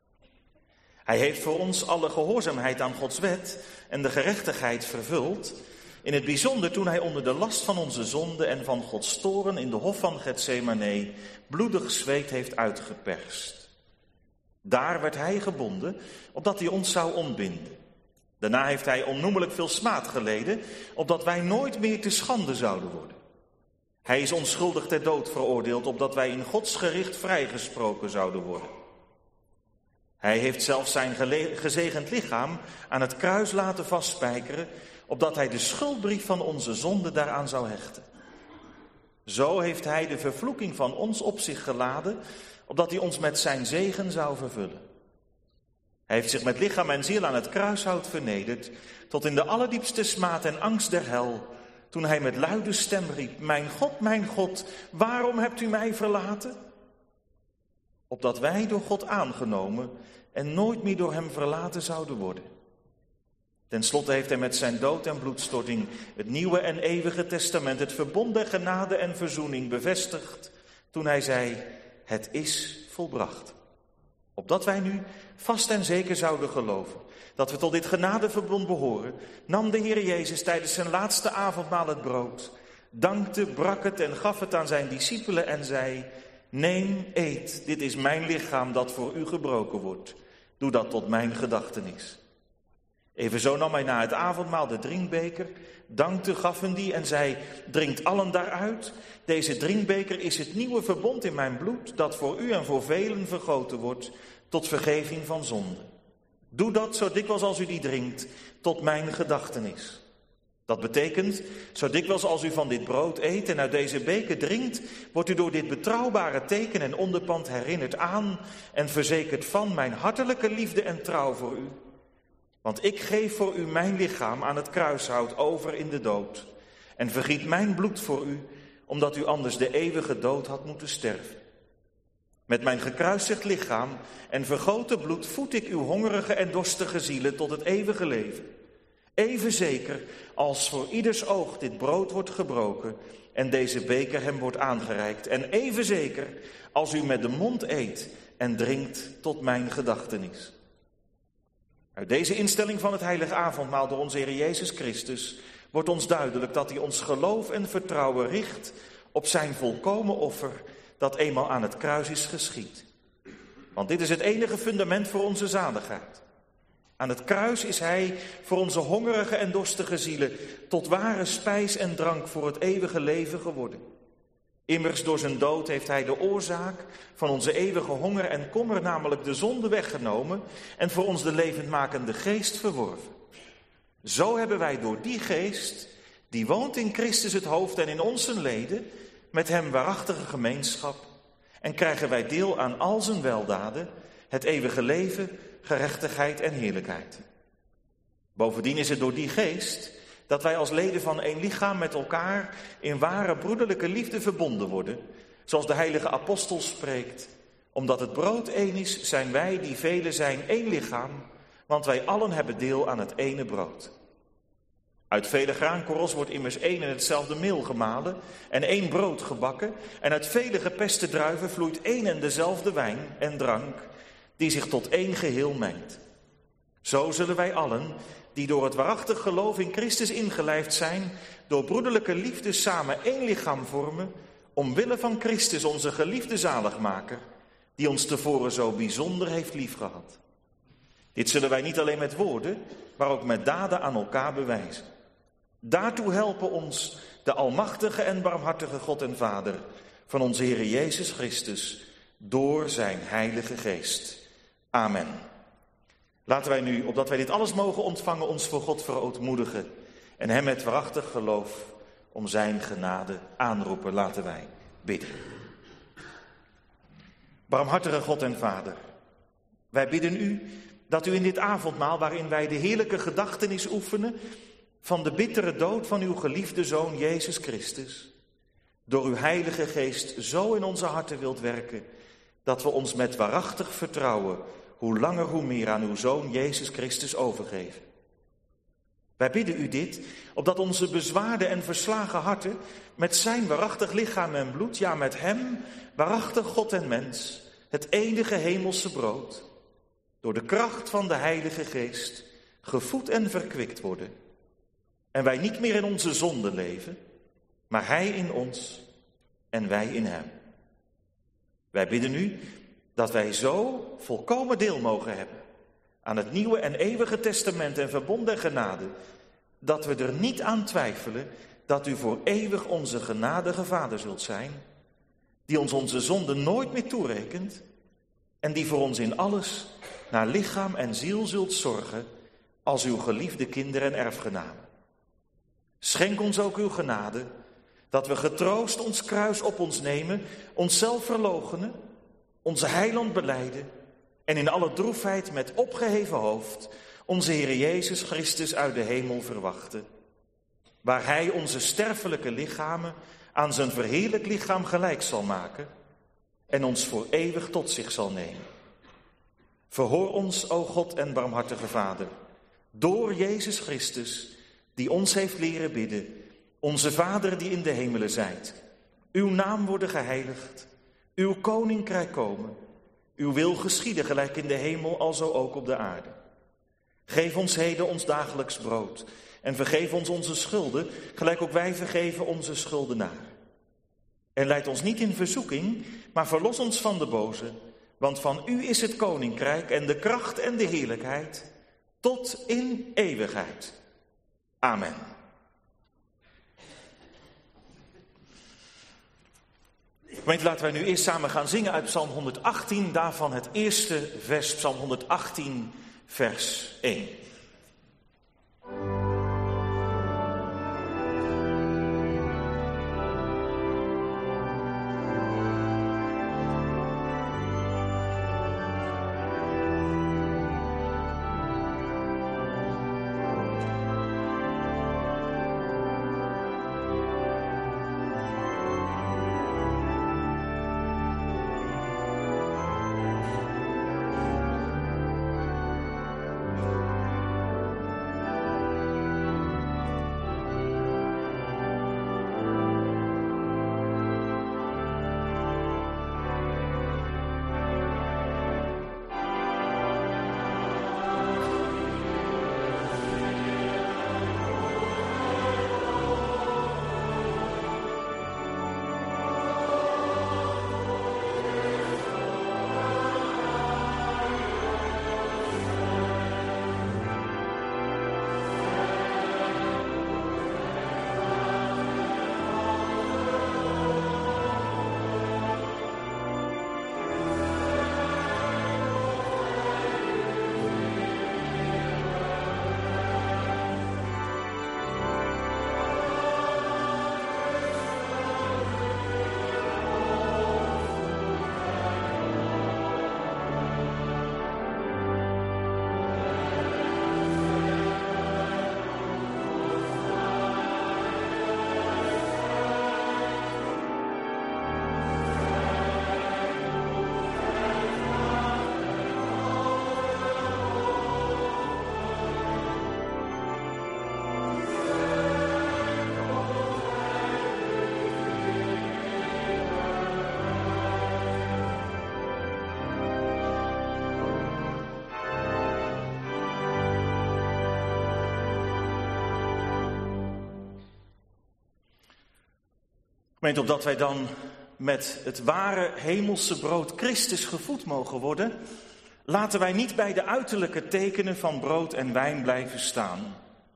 Hij heeft voor ons alle gehoorzaamheid aan Gods wet en de gerechtigheid vervuld, in het bijzonder toen hij onder de last van onze zonde en van Gods toorn in de hof van Getsemane bloedig zweet heeft uitgeperst. Daar werd hij gebonden, opdat hij ons zou ontbinden. Daarna heeft hij onnoemelijk veel smaad geleden, opdat wij nooit meer te schande zouden worden. Hij is onschuldig ter dood veroordeeld, opdat wij in Gods gericht vrijgesproken zouden worden. Hij heeft zelfs zijn gezegend lichaam aan het kruis laten vastspijkeren, opdat hij de schuldbrief van onze zonde daaraan zou hechten. Zo heeft hij de vervloeking van ons op zich geladen, opdat hij ons met zijn zegen zou vervullen. Hij heeft zich met lichaam en ziel aan het kruishout vernederd, tot in de allerdiepste smaad en angst der hel, toen hij met luide stem riep: mijn God, waarom hebt u mij verlaten? Opdat wij door God aangenomen en nooit meer door hem verlaten zouden worden. Ten slotte heeft hij met zijn dood en bloedstorting het nieuwe en eeuwige testament, het verbond der genade en verzoening bevestigd, toen hij zei: het is volbracht. Opdat wij nu vast en zeker zouden geloven dat we tot dit genadeverbond behoren, nam de Heer Jezus tijdens zijn laatste avondmaal het brood, dankte, brak het en gaf het aan zijn discipelen en zei: neem, eet, dit is mijn lichaam dat voor u gebroken wordt. Doe dat tot mijn gedachtenis. Evenzo nam hij na het avondmaal de drinkbeker, dankte, gaf hem die en zei: drinkt allen daaruit. Deze drinkbeker is het nieuwe verbond in mijn bloed, dat voor u en voor velen vergoten wordt, tot vergeving van zonde. Doe dat zo dikwijls als u die drinkt, tot mijn gedachtenis. Dat betekent, zo dikwijls als u van dit brood eet en uit deze beker drinkt, wordt u door dit betrouwbare teken en onderpand herinnerd aan en verzekerd van mijn hartelijke liefde en trouw voor u. Want ik geef voor u mijn lichaam aan het kruishout over in de dood en vergiet mijn bloed voor u, omdat u anders de eeuwige dood had moeten sterven. Met mijn gekruisigd lichaam en vergoten bloed voed ik uw hongerige en dorstige zielen tot het eeuwige leven. Even zeker als voor ieders oog dit brood wordt gebroken en deze beker hem wordt aangereikt. En even zeker als u met de mond eet en drinkt tot mijn gedachtenis. Uit deze instelling van het heilige avondmaal door onze Heer Jezus Christus wordt ons duidelijk dat hij ons geloof en vertrouwen richt op zijn volkomen offer dat eenmaal aan het kruis is geschied. Want dit is het enige fundament voor onze zaligheid. Aan het kruis is hij voor onze hongerige en dorstige zielen tot ware spijs en drank voor het eeuwige leven geworden. Immers door zijn dood heeft hij de oorzaak van onze eeuwige honger en kommer, namelijk de zonde, weggenomen en voor ons de levendmakende geest verworven. Zo hebben wij door die geest, die woont in Christus het hoofd en in ons zijn leden, met hem waarachtige gemeenschap en krijgen wij deel aan al zijn weldaden, het eeuwige leven, gerechtigheid en heerlijkheid. Bovendien is het door die geest dat wij als leden van één lichaam met elkaar in ware broederlijke liefde verbonden worden, zoals de heilige apostel spreekt: omdat het brood één is, zijn wij die velen zijn één lichaam, want wij allen hebben deel aan het ene brood. Uit vele graankorrels wordt immers één en hetzelfde meel gemalen en één brood gebakken, en uit vele gepeste druiven vloeit één en dezelfde wijn en drank, die zich tot één geheel mengt. Zo zullen wij allen, die door het waarachtig geloof in Christus ingelijfd zijn, door broederlijke liefde samen één lichaam vormen, omwille van Christus onze geliefde zaligmaker, die ons tevoren zo bijzonder heeft liefgehad. Dit zullen wij niet alleen met woorden, maar ook met daden aan elkaar bewijzen. Daartoe helpen ons de almachtige en barmhartige God en Vader van onze Heer Jezus Christus door zijn Heilige Geest. Amen. Laten wij nu, opdat wij dit alles mogen ontvangen, ons voor God verootmoedigen en hem met waarachtig geloof om zijn genade aanroepen. Laten wij bidden. Barmhartige God en Vader, wij bidden u dat u in dit avondmaal, waarin wij de heerlijke gedachtenis oefenen van de bittere dood van uw geliefde Zoon Jezus Christus, door uw Heilige Geest zo in onze harten wilt werken, dat we ons met waarachtig vertrouwen hoe langer hoe meer aan uw Zoon Jezus Christus overgeven. Wij bidden u dit, opdat onze bezwaarde en verslagen harten met zijn waarachtig lichaam en bloed, ja met hem, waarachtig God en mens, het enige hemelse brood, door de kracht van de Heilige Geest gevoed en verkwikt worden. En wij niet meer in onze zonde leven, maar hij in ons en wij in hem. Wij bidden u dat wij zo volkomen deel mogen hebben aan het nieuwe en eeuwige testament en verbond en genade, dat we er niet aan twijfelen dat u voor eeuwig onze genadige Vader zult zijn, die ons onze zonde nooit meer toerekent en die voor ons in alles naar lichaam en ziel zult zorgen als uw geliefde kinderen en erfgenamen. Schenk ons ook uw genade, dat we getroost ons kruis op ons nemen, onszelf verloochenen, onze heiland belijden en in alle droefheid met opgeheven hoofd onze Heer Jezus Christus uit de hemel verwachten, waar hij onze sterfelijke lichamen aan zijn verheerlijk lichaam gelijk zal maken en ons voor eeuwig tot zich zal nemen. Verhoor ons, o God en barmhartige Vader, door Jezus Christus, die ons heeft leren bidden, onze Vader die in de hemelen zijt. Uw naam worden geheiligd, uw koninkrijk komen, uw wil geschieden gelijk in de hemel, alzo ook op de aarde. Geef ons heden ons dagelijks brood en vergeef ons onze schulden, gelijk ook wij vergeven onze schuldenaren. En leid ons niet in verzoeking, maar verlos ons van de boze, want van u is het koninkrijk en de kracht en de heerlijkheid tot in eeuwigheid. Amen. Gemeente, laten wij nu eerst samen gaan zingen uit Psalm 118, daarvan het eerste vers, Psalm 118, vers 1. Gemeente, opdat wij dan met het ware hemelse brood Christus gevoed mogen worden, laten wij niet bij de uiterlijke tekenen van brood en wijn blijven staan,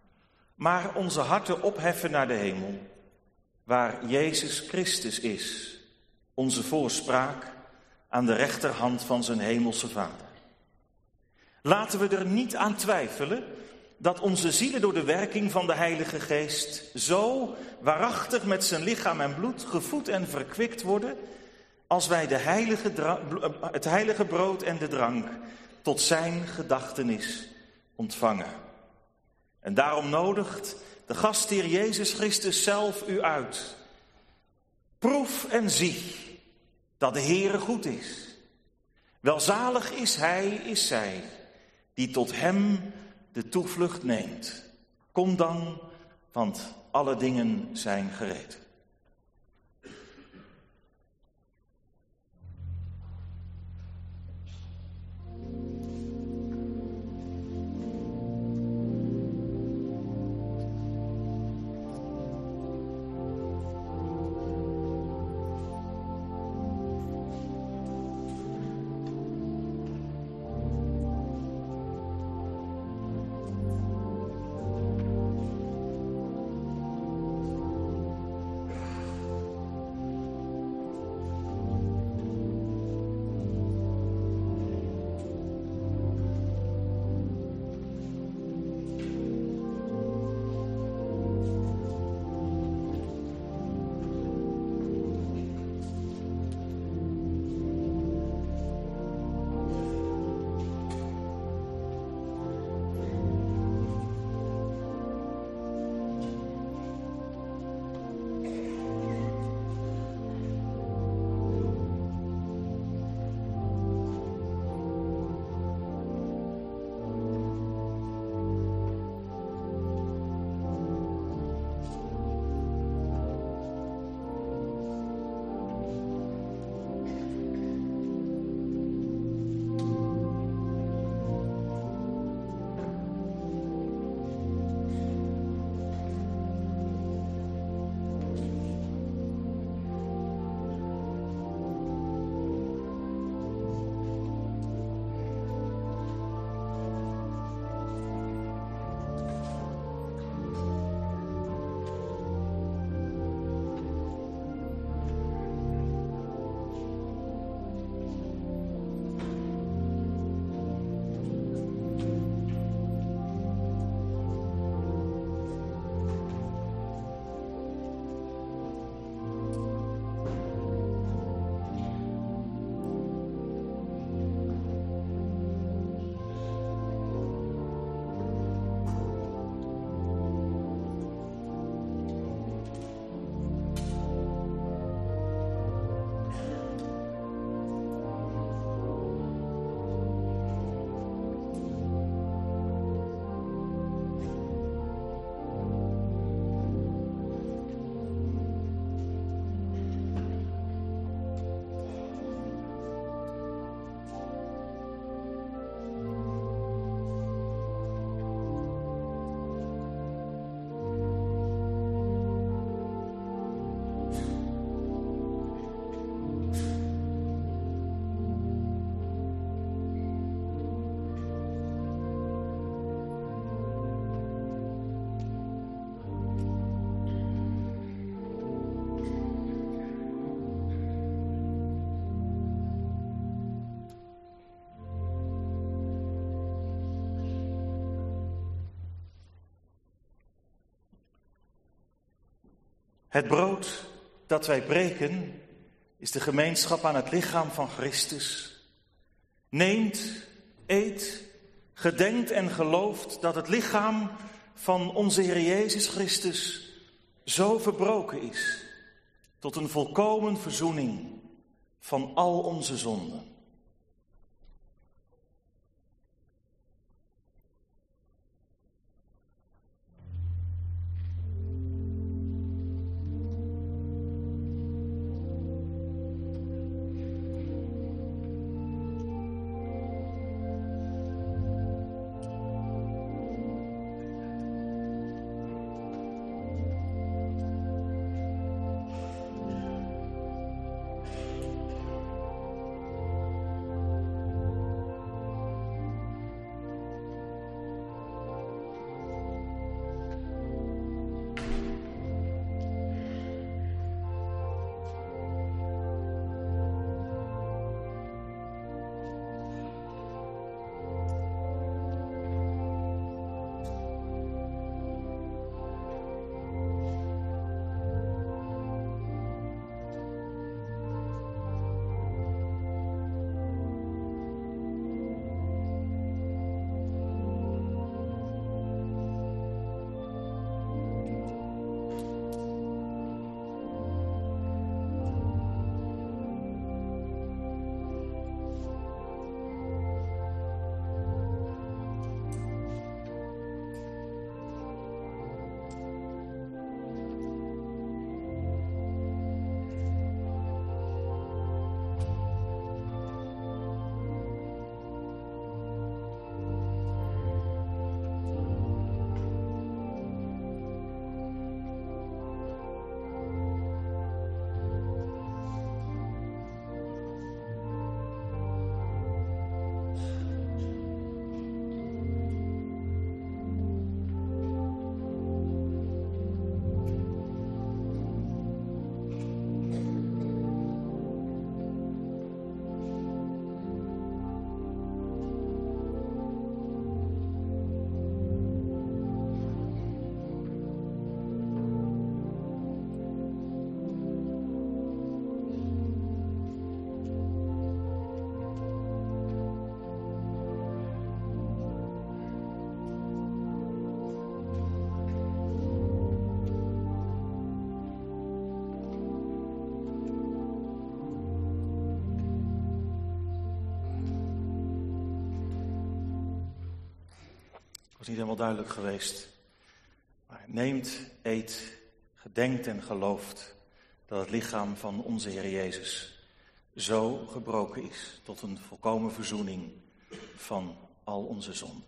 maar onze harten opheffen naar de hemel, waar Jezus Christus is, onze voorspraak aan de rechterhand van zijn hemelse Vader. Laten we er niet aan twijfelen dat onze zielen door de werking van de Heilige Geest zo waarachtig met zijn lichaam en bloed gevoed en verkwikt worden, als wij het heilige brood en de drank tot zijn gedachtenis ontvangen. En daarom nodigt de gastheer Jezus Christus zelf u uit. Proef en zie dat de Heere goed is. Welzalig is hij, is zij, die tot hem de toevlucht neemt. Kom dan, want alle dingen zijn gereed. Het brood dat wij breken is de gemeenschap aan het lichaam van Christus. Neemt, eet, gedenkt en gelooft dat het lichaam van onze Heer Jezus Christus zo verbroken is tot een volkomen verzoening van al onze zonden. was niet helemaal duidelijk geweest. Maar neemt, eet, gedenkt en gelooft dat het lichaam van onze Heer Jezus zo gebroken is tot een volkomen verzoening van al onze zonden.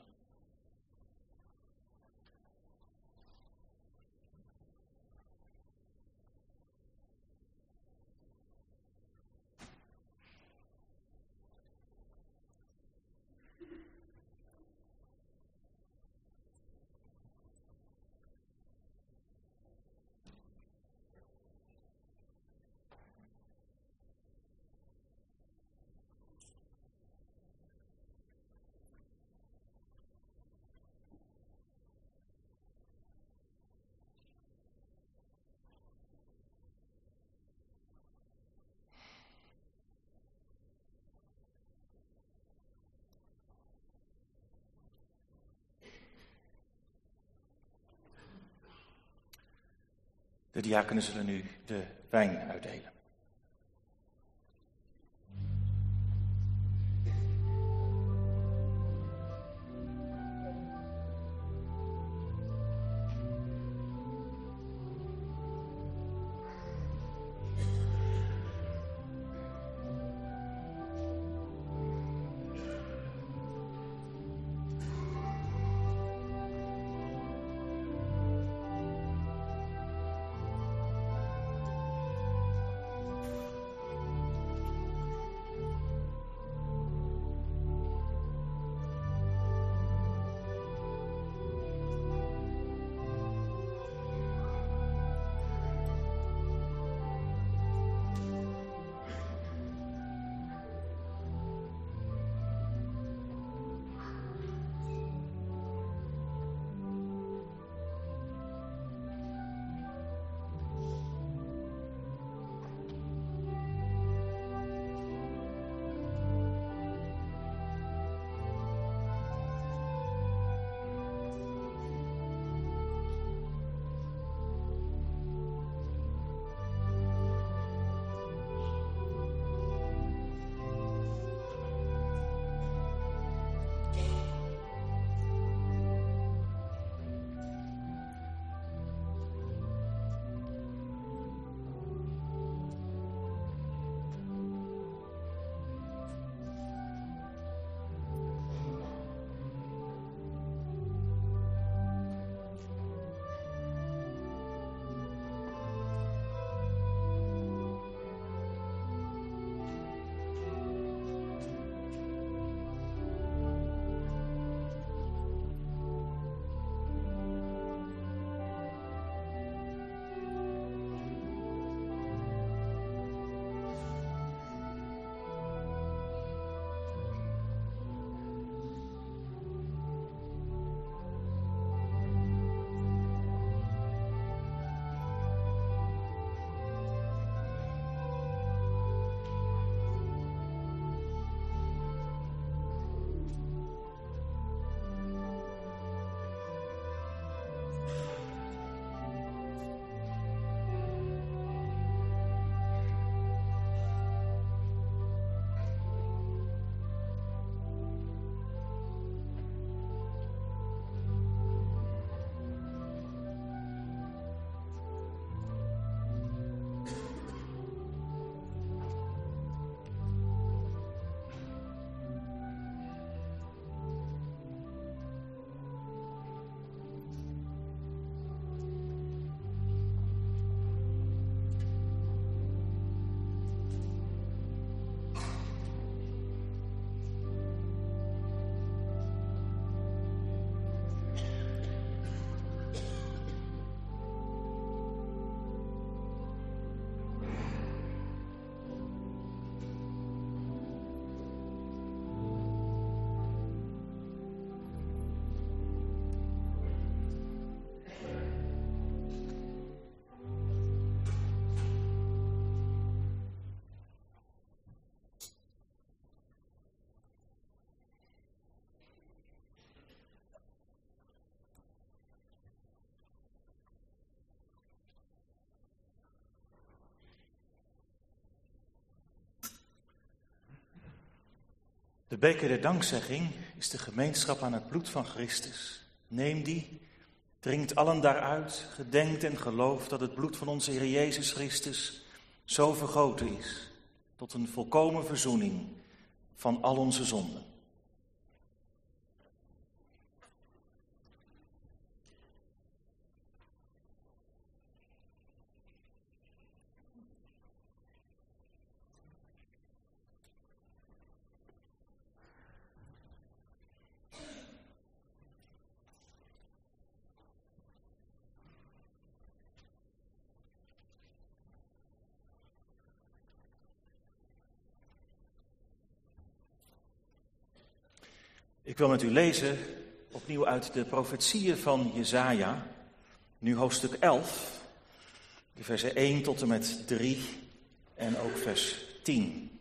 De diakenen zullen nu de wijn uitdelen. De beker der dankzegging is de gemeenschap aan het bloed van Christus. Neem die, drinkt allen daaruit, gedenkt en gelooft dat het bloed van onze Heer Jezus Christus zo vergoten is tot een volkomen verzoening van al onze zonden. Ik wil met u lezen, opnieuw uit de profetieën van Jesaja, nu hoofdstuk 11, de versen 1 tot en met 3 en ook vers 10.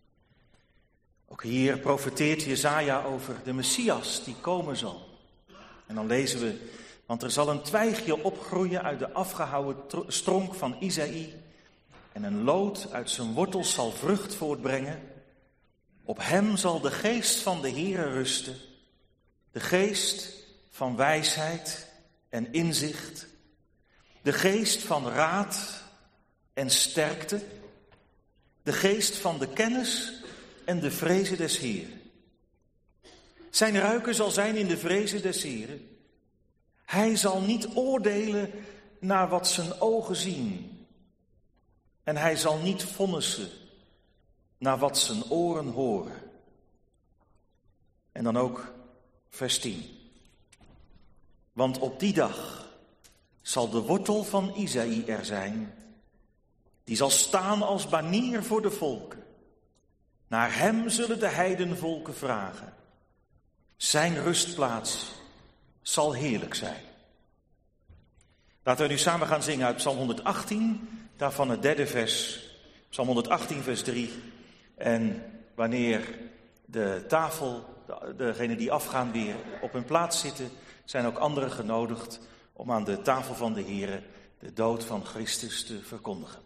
Ook hier profeteert Jesaja over de Messias die komen zal. En dan lezen we, want er zal een twijgje opgroeien uit de afgehouwen stronk van Isaïe en een loot uit zijn wortels zal vrucht voortbrengen. Op hem zal de geest van de Heere rusten, de geest van wijsheid en inzicht, de geest van raad en sterkte, de geest van de kennis en de vreze des Heeren. Zijn ruiken zal zijn in de vreze des Heeren. Hij zal niet oordelen naar wat zijn ogen zien, en hij zal niet vonnissen naar wat zijn oren horen. En dan ook vers 10. Want op die dag zal de wortel van Isaïe er zijn, die zal staan als banier voor de volken. Naar hem zullen de heidenvolken vragen. Zijn rustplaats zal heerlijk zijn. Laten we nu samen gaan zingen uit Psalm 118, daarvan het derde vers. Psalm 118 vers 3. En wanneer de tafel, degenen die afgaan weer op hun plaats zitten, zijn ook anderen genodigd om aan de tafel van de Heere de dood van Christus te verkondigen.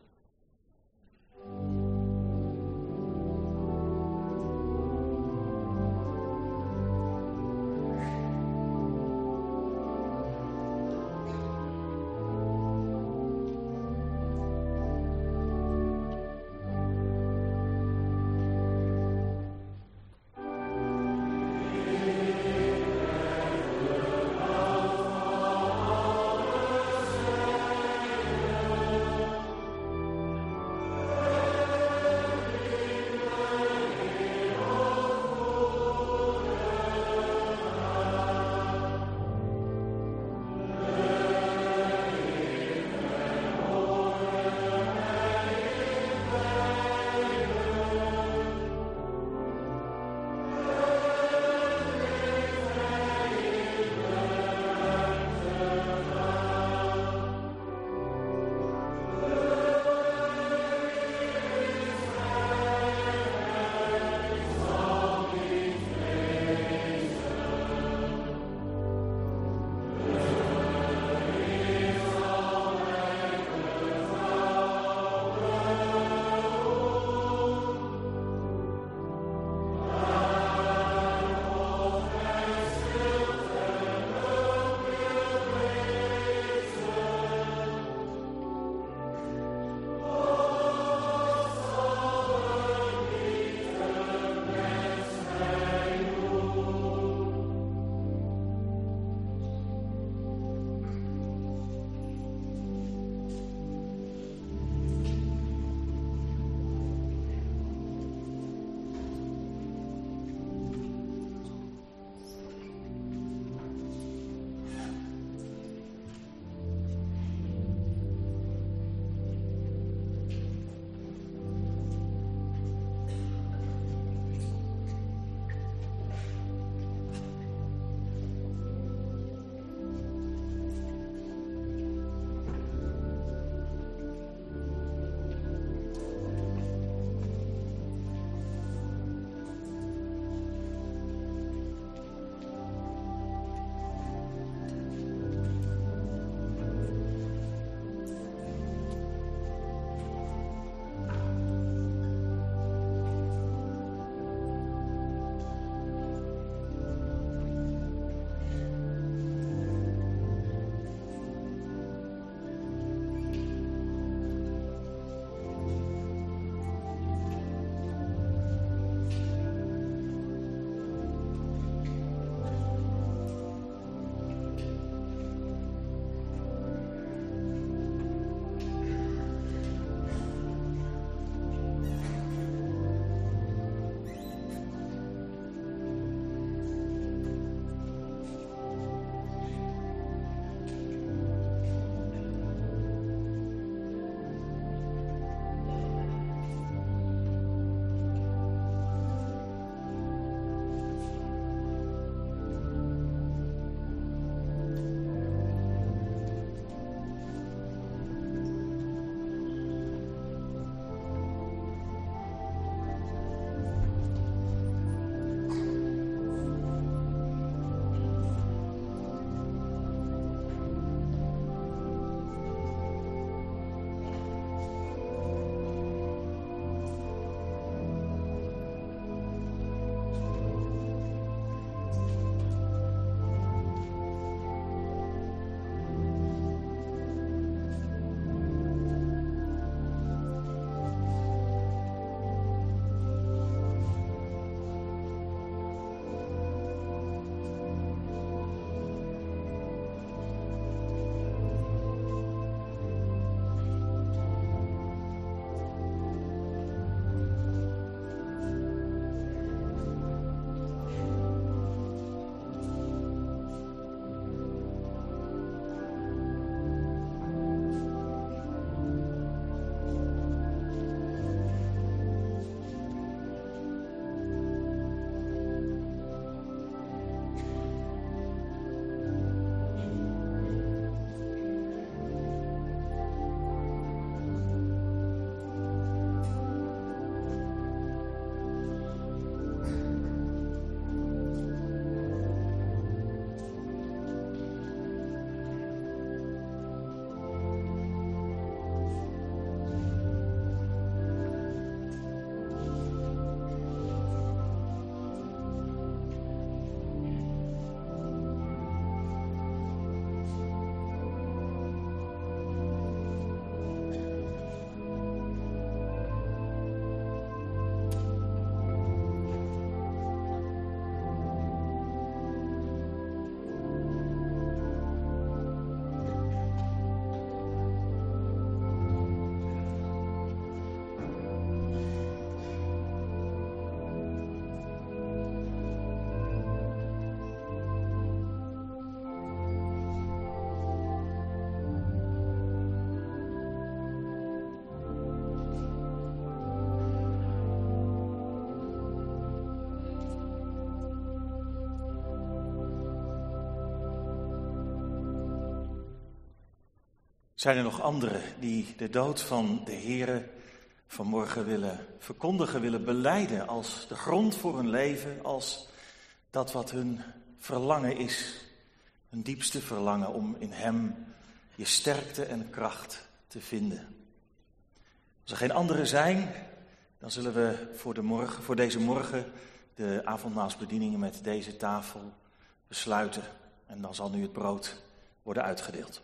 Zijn er nog anderen die de dood van de Heere vanmorgen willen verkondigen, willen belijden als de grond voor hun leven, als dat wat hun verlangen is, hun diepste verlangen om in Hem je sterkte en kracht te vinden? Als er geen anderen zijn, dan zullen we voor deze morgen de avondmaalsbedieningen met deze tafel besluiten. En dan zal nu het brood worden uitgedeeld.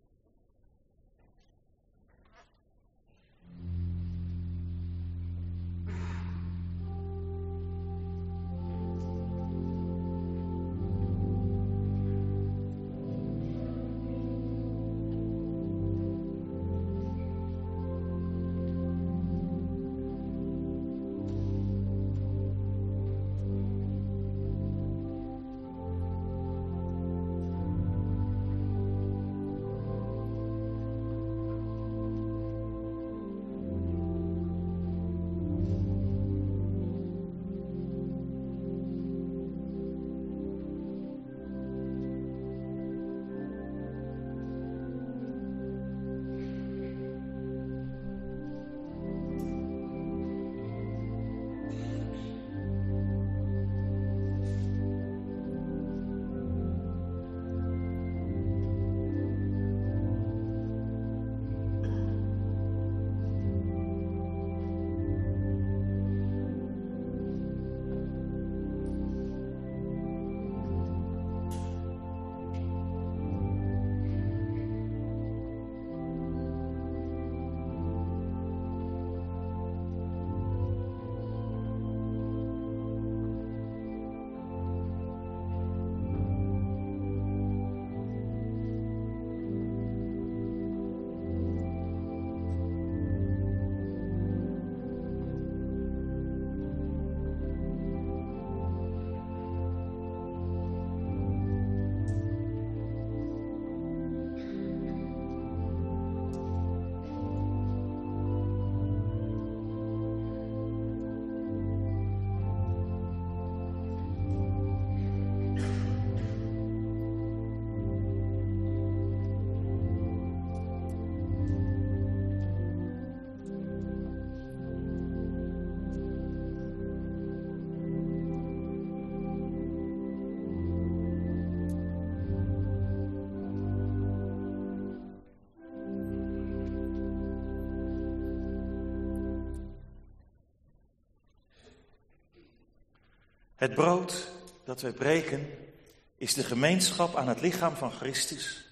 Het brood dat wij breken is de gemeenschap aan het lichaam van Christus.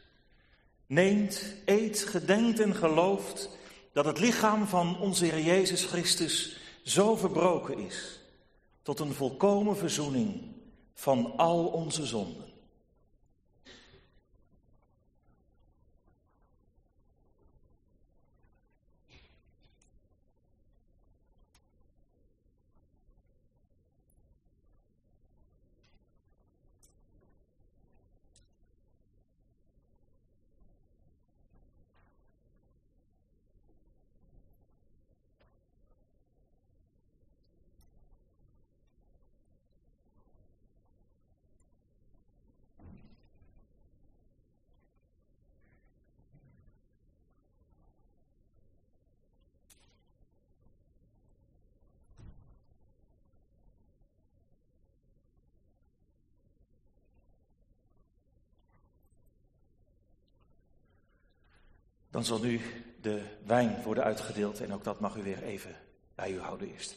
Neemt, eet, gedenkt en gelooft dat het lichaam van onze Heer Jezus Christus zo verbroken is tot een volkomen verzoening van al onze zonden. Dan zal nu de wijn worden uitgedeeld en ook dat mag u weer even bij u houden eerst.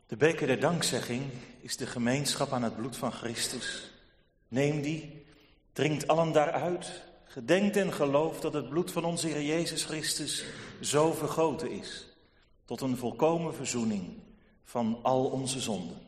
De beker der dankzegging is de gemeenschap aan het bloed van Christus. Neem die, drinkt allen daaruit, gedenkt en gelooft dat het bloed van onze Heer Jezus Christus zo vergoten is, tot een volkomen verzoening van al onze zonden.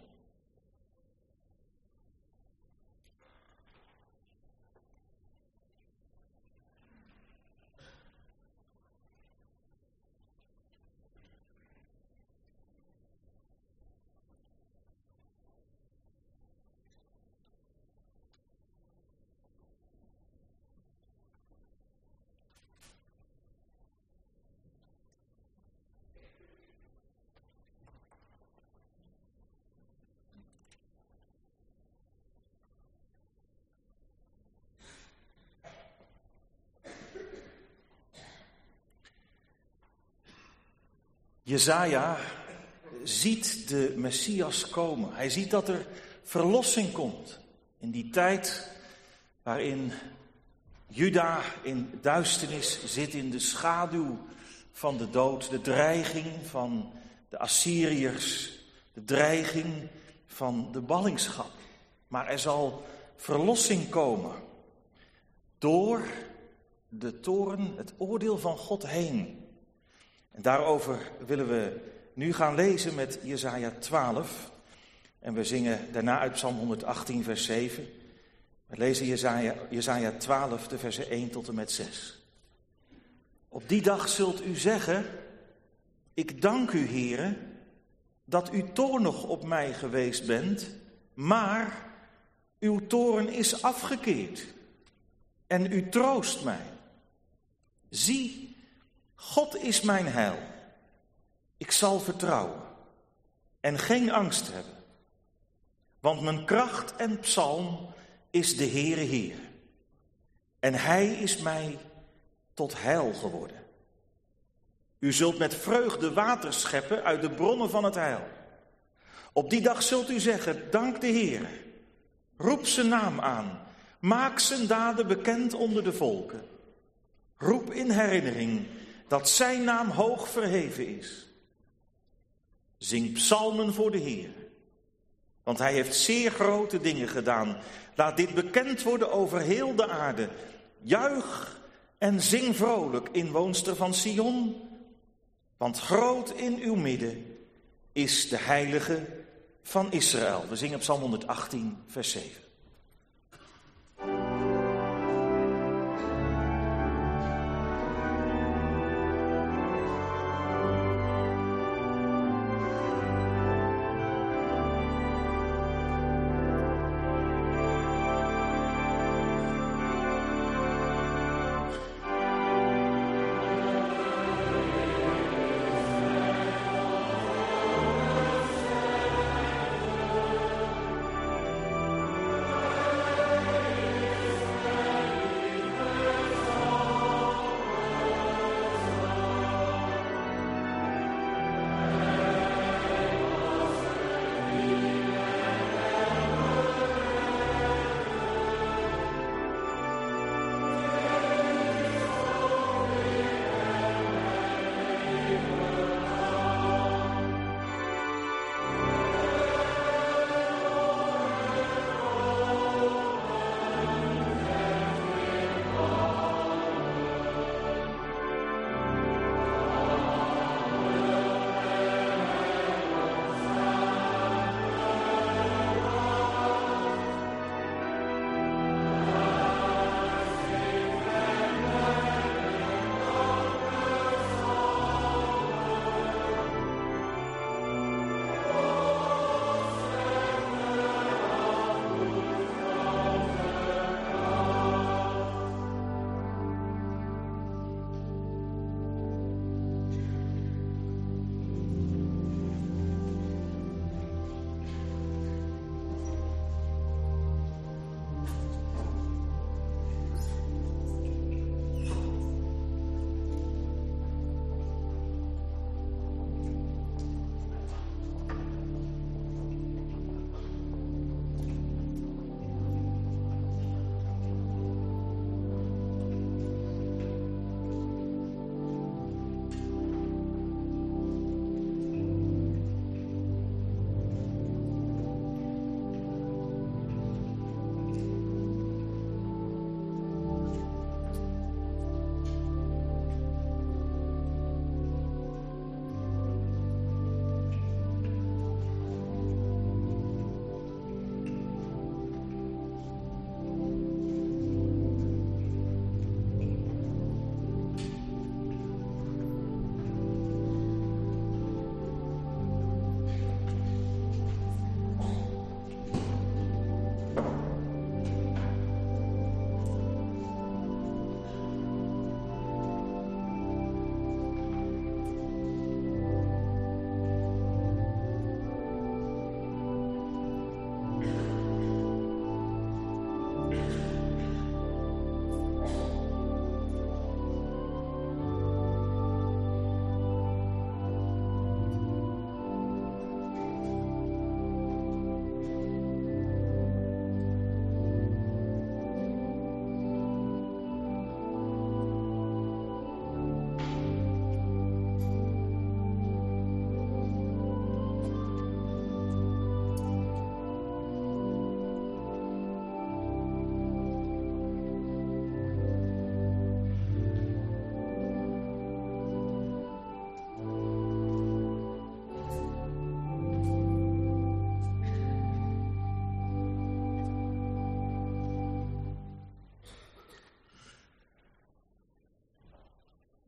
Jesaja ziet de Messias komen. Hij ziet dat er verlossing komt. In die tijd waarin Juda in duisternis zit, in de schaduw van de dood. De dreiging van de Assyriërs. De dreiging van de ballingschap. Maar er zal verlossing komen. Door de toorn, het oordeel van God heen. En daarover willen we nu gaan lezen met Jesaja 12. En we zingen daarna uit Psalm 118, vers 7. We lezen Jesaja 12, de versen 1 tot en met 6. Op die dag zult u zeggen, ik dank u, Heere, dat u toornig op mij geweest bent, maar uw toorn is afgekeerd en u troost mij. Zie, God is mijn heil. Ik zal vertrouwen en geen angst hebben. Want mijn kracht en psalm is de Heere Heer. En Hij is mij tot heil geworden. U zult met vreugde water scheppen uit de bronnen van het heil. Op die dag zult u zeggen, dank de Heere. Roep zijn naam aan. Maak zijn daden bekend onder de volken. Roep in herinnering dat zijn naam hoog verheven is. Zing psalmen voor de Heer, want hij heeft zeer grote dingen gedaan. Laat dit bekend worden over heel de aarde. Juich en zing vrolijk, inwoonster van Sion, want groot in uw midden is de Heilige van Israël. We zingen Psalm 118, vers 7.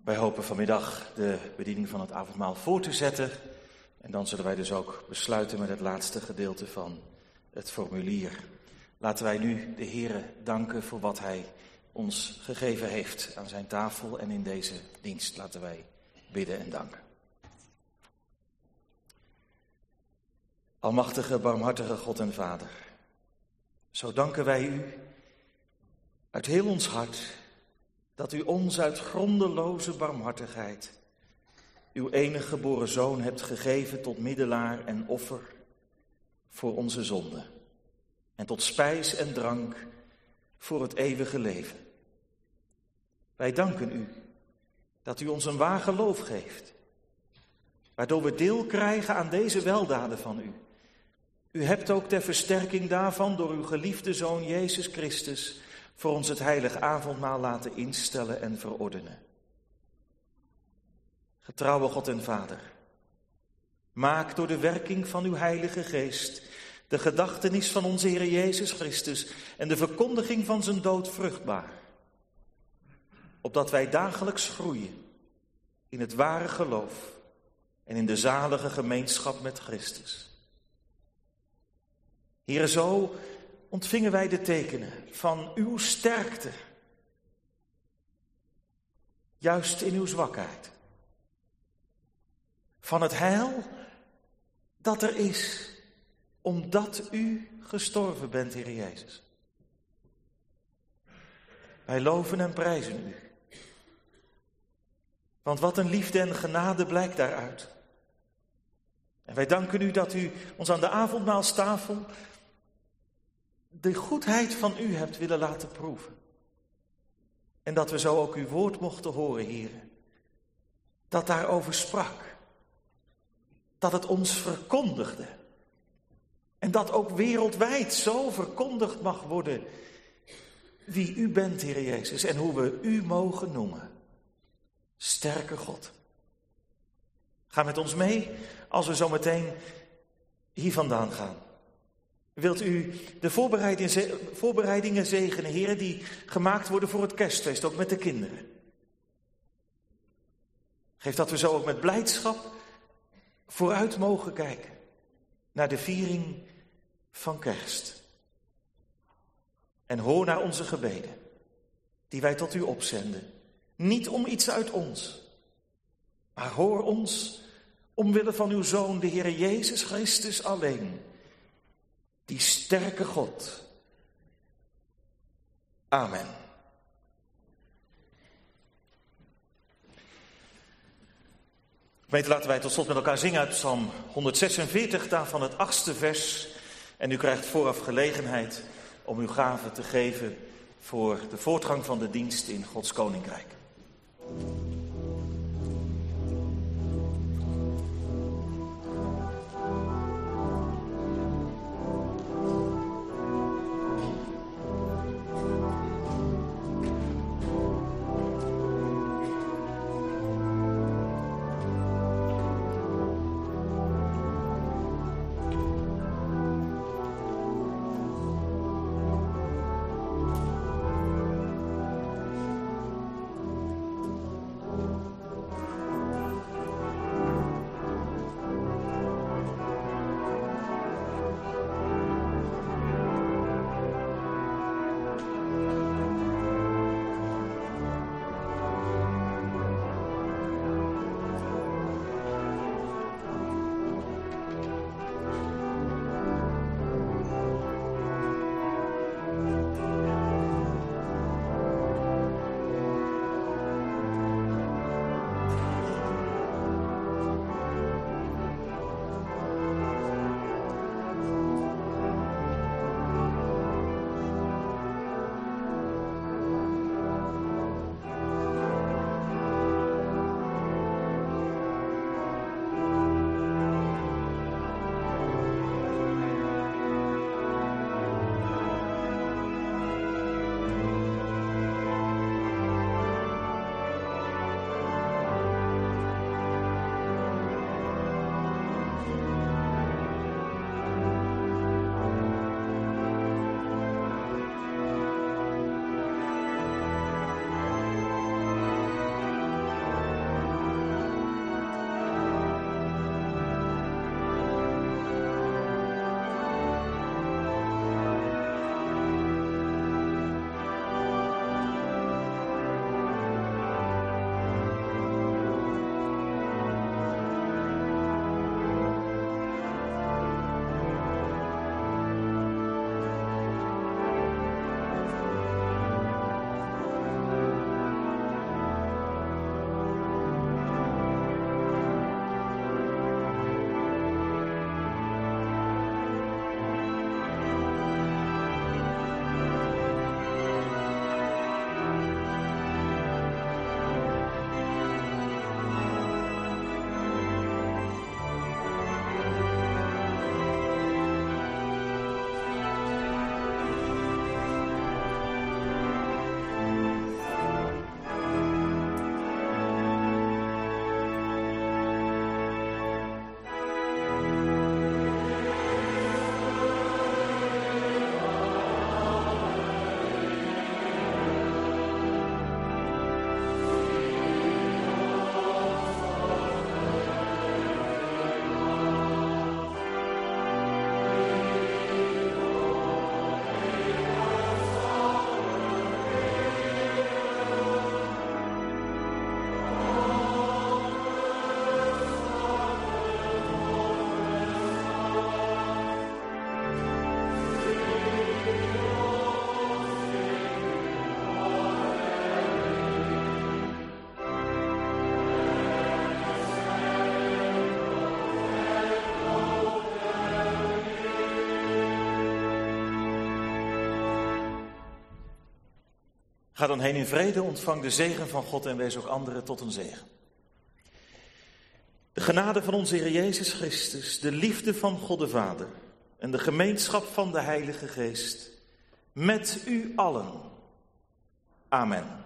Wij hopen vanmiddag de bediening van het avondmaal voor te zetten. En dan zullen wij dus ook besluiten met het laatste gedeelte van het formulier. Laten wij nu de Heere danken voor wat Hij ons gegeven heeft aan zijn tafel en in deze dienst. Laten wij bidden en danken. Almachtige, barmhartige God en Vader, zo danken wij u uit heel ons hart dat u ons uit grondeloze barmhartigheid uw enige geboren Zoon hebt gegeven tot middelaar en offer voor onze zonden en tot spijs en drank voor het eeuwige leven. Wij danken u dat u ons een waar geloof geeft, waardoor we deel krijgen aan deze weldaden van u. U hebt ook ter versterking daarvan door uw geliefde Zoon Jezus Christus voor ons het heilige avondmaal laten instellen en verordenen. Getrouwe God en Vader, maak door de werking van uw Heilige Geest de gedachtenis van onze Heer Jezus Christus en de verkondiging van zijn dood vruchtbaar, opdat wij dagelijks groeien in het ware geloof en in de zalige gemeenschap met Christus. Heere, zo ontvingen wij de tekenen van uw sterkte, juist in uw zwakheid. Van het heil dat er is, omdat u gestorven bent, Heer Jezus. Wij loven en prijzen u. Want wat een liefde en genade blijkt daaruit. En wij danken u dat u ons aan de avondmaalstafel de goedheid van u hebt willen laten proeven. En dat we zo ook uw woord mochten horen, Heer. Dat daarover sprak. Dat het ons verkondigde. En dat ook wereldwijd zo verkondigd mag worden wie u bent, Heer Jezus. En hoe we u mogen noemen. Sterke God. Ga met ons mee als we zo meteen hier vandaan gaan. Wilt u de voorbereidingen zegenen, heren, die gemaakt worden voor het kerstfeest, ook met de kinderen. Geef dat we zo ook met blijdschap vooruit mogen kijken naar de viering van kerst. En hoor naar onze gebeden, die wij tot u opzenden. Niet om iets uit ons, maar hoor ons omwille van uw Zoon, de Heer Jezus Christus alleen. Die sterke God. Amen. Gemeente, laten wij tot slot met elkaar zingen uit Psalm 146, daarvan het 8e vers. En u krijgt vooraf gelegenheid om uw gave te geven voor de voortgang van de dienst in Gods Koninkrijk. Ga dan heen in vrede, ontvang de zegen van God en wees ook anderen tot een zegen. De genade van onze Heer Jezus Christus, de liefde van God de Vader en de gemeenschap van de Heilige Geest met u allen. Amen.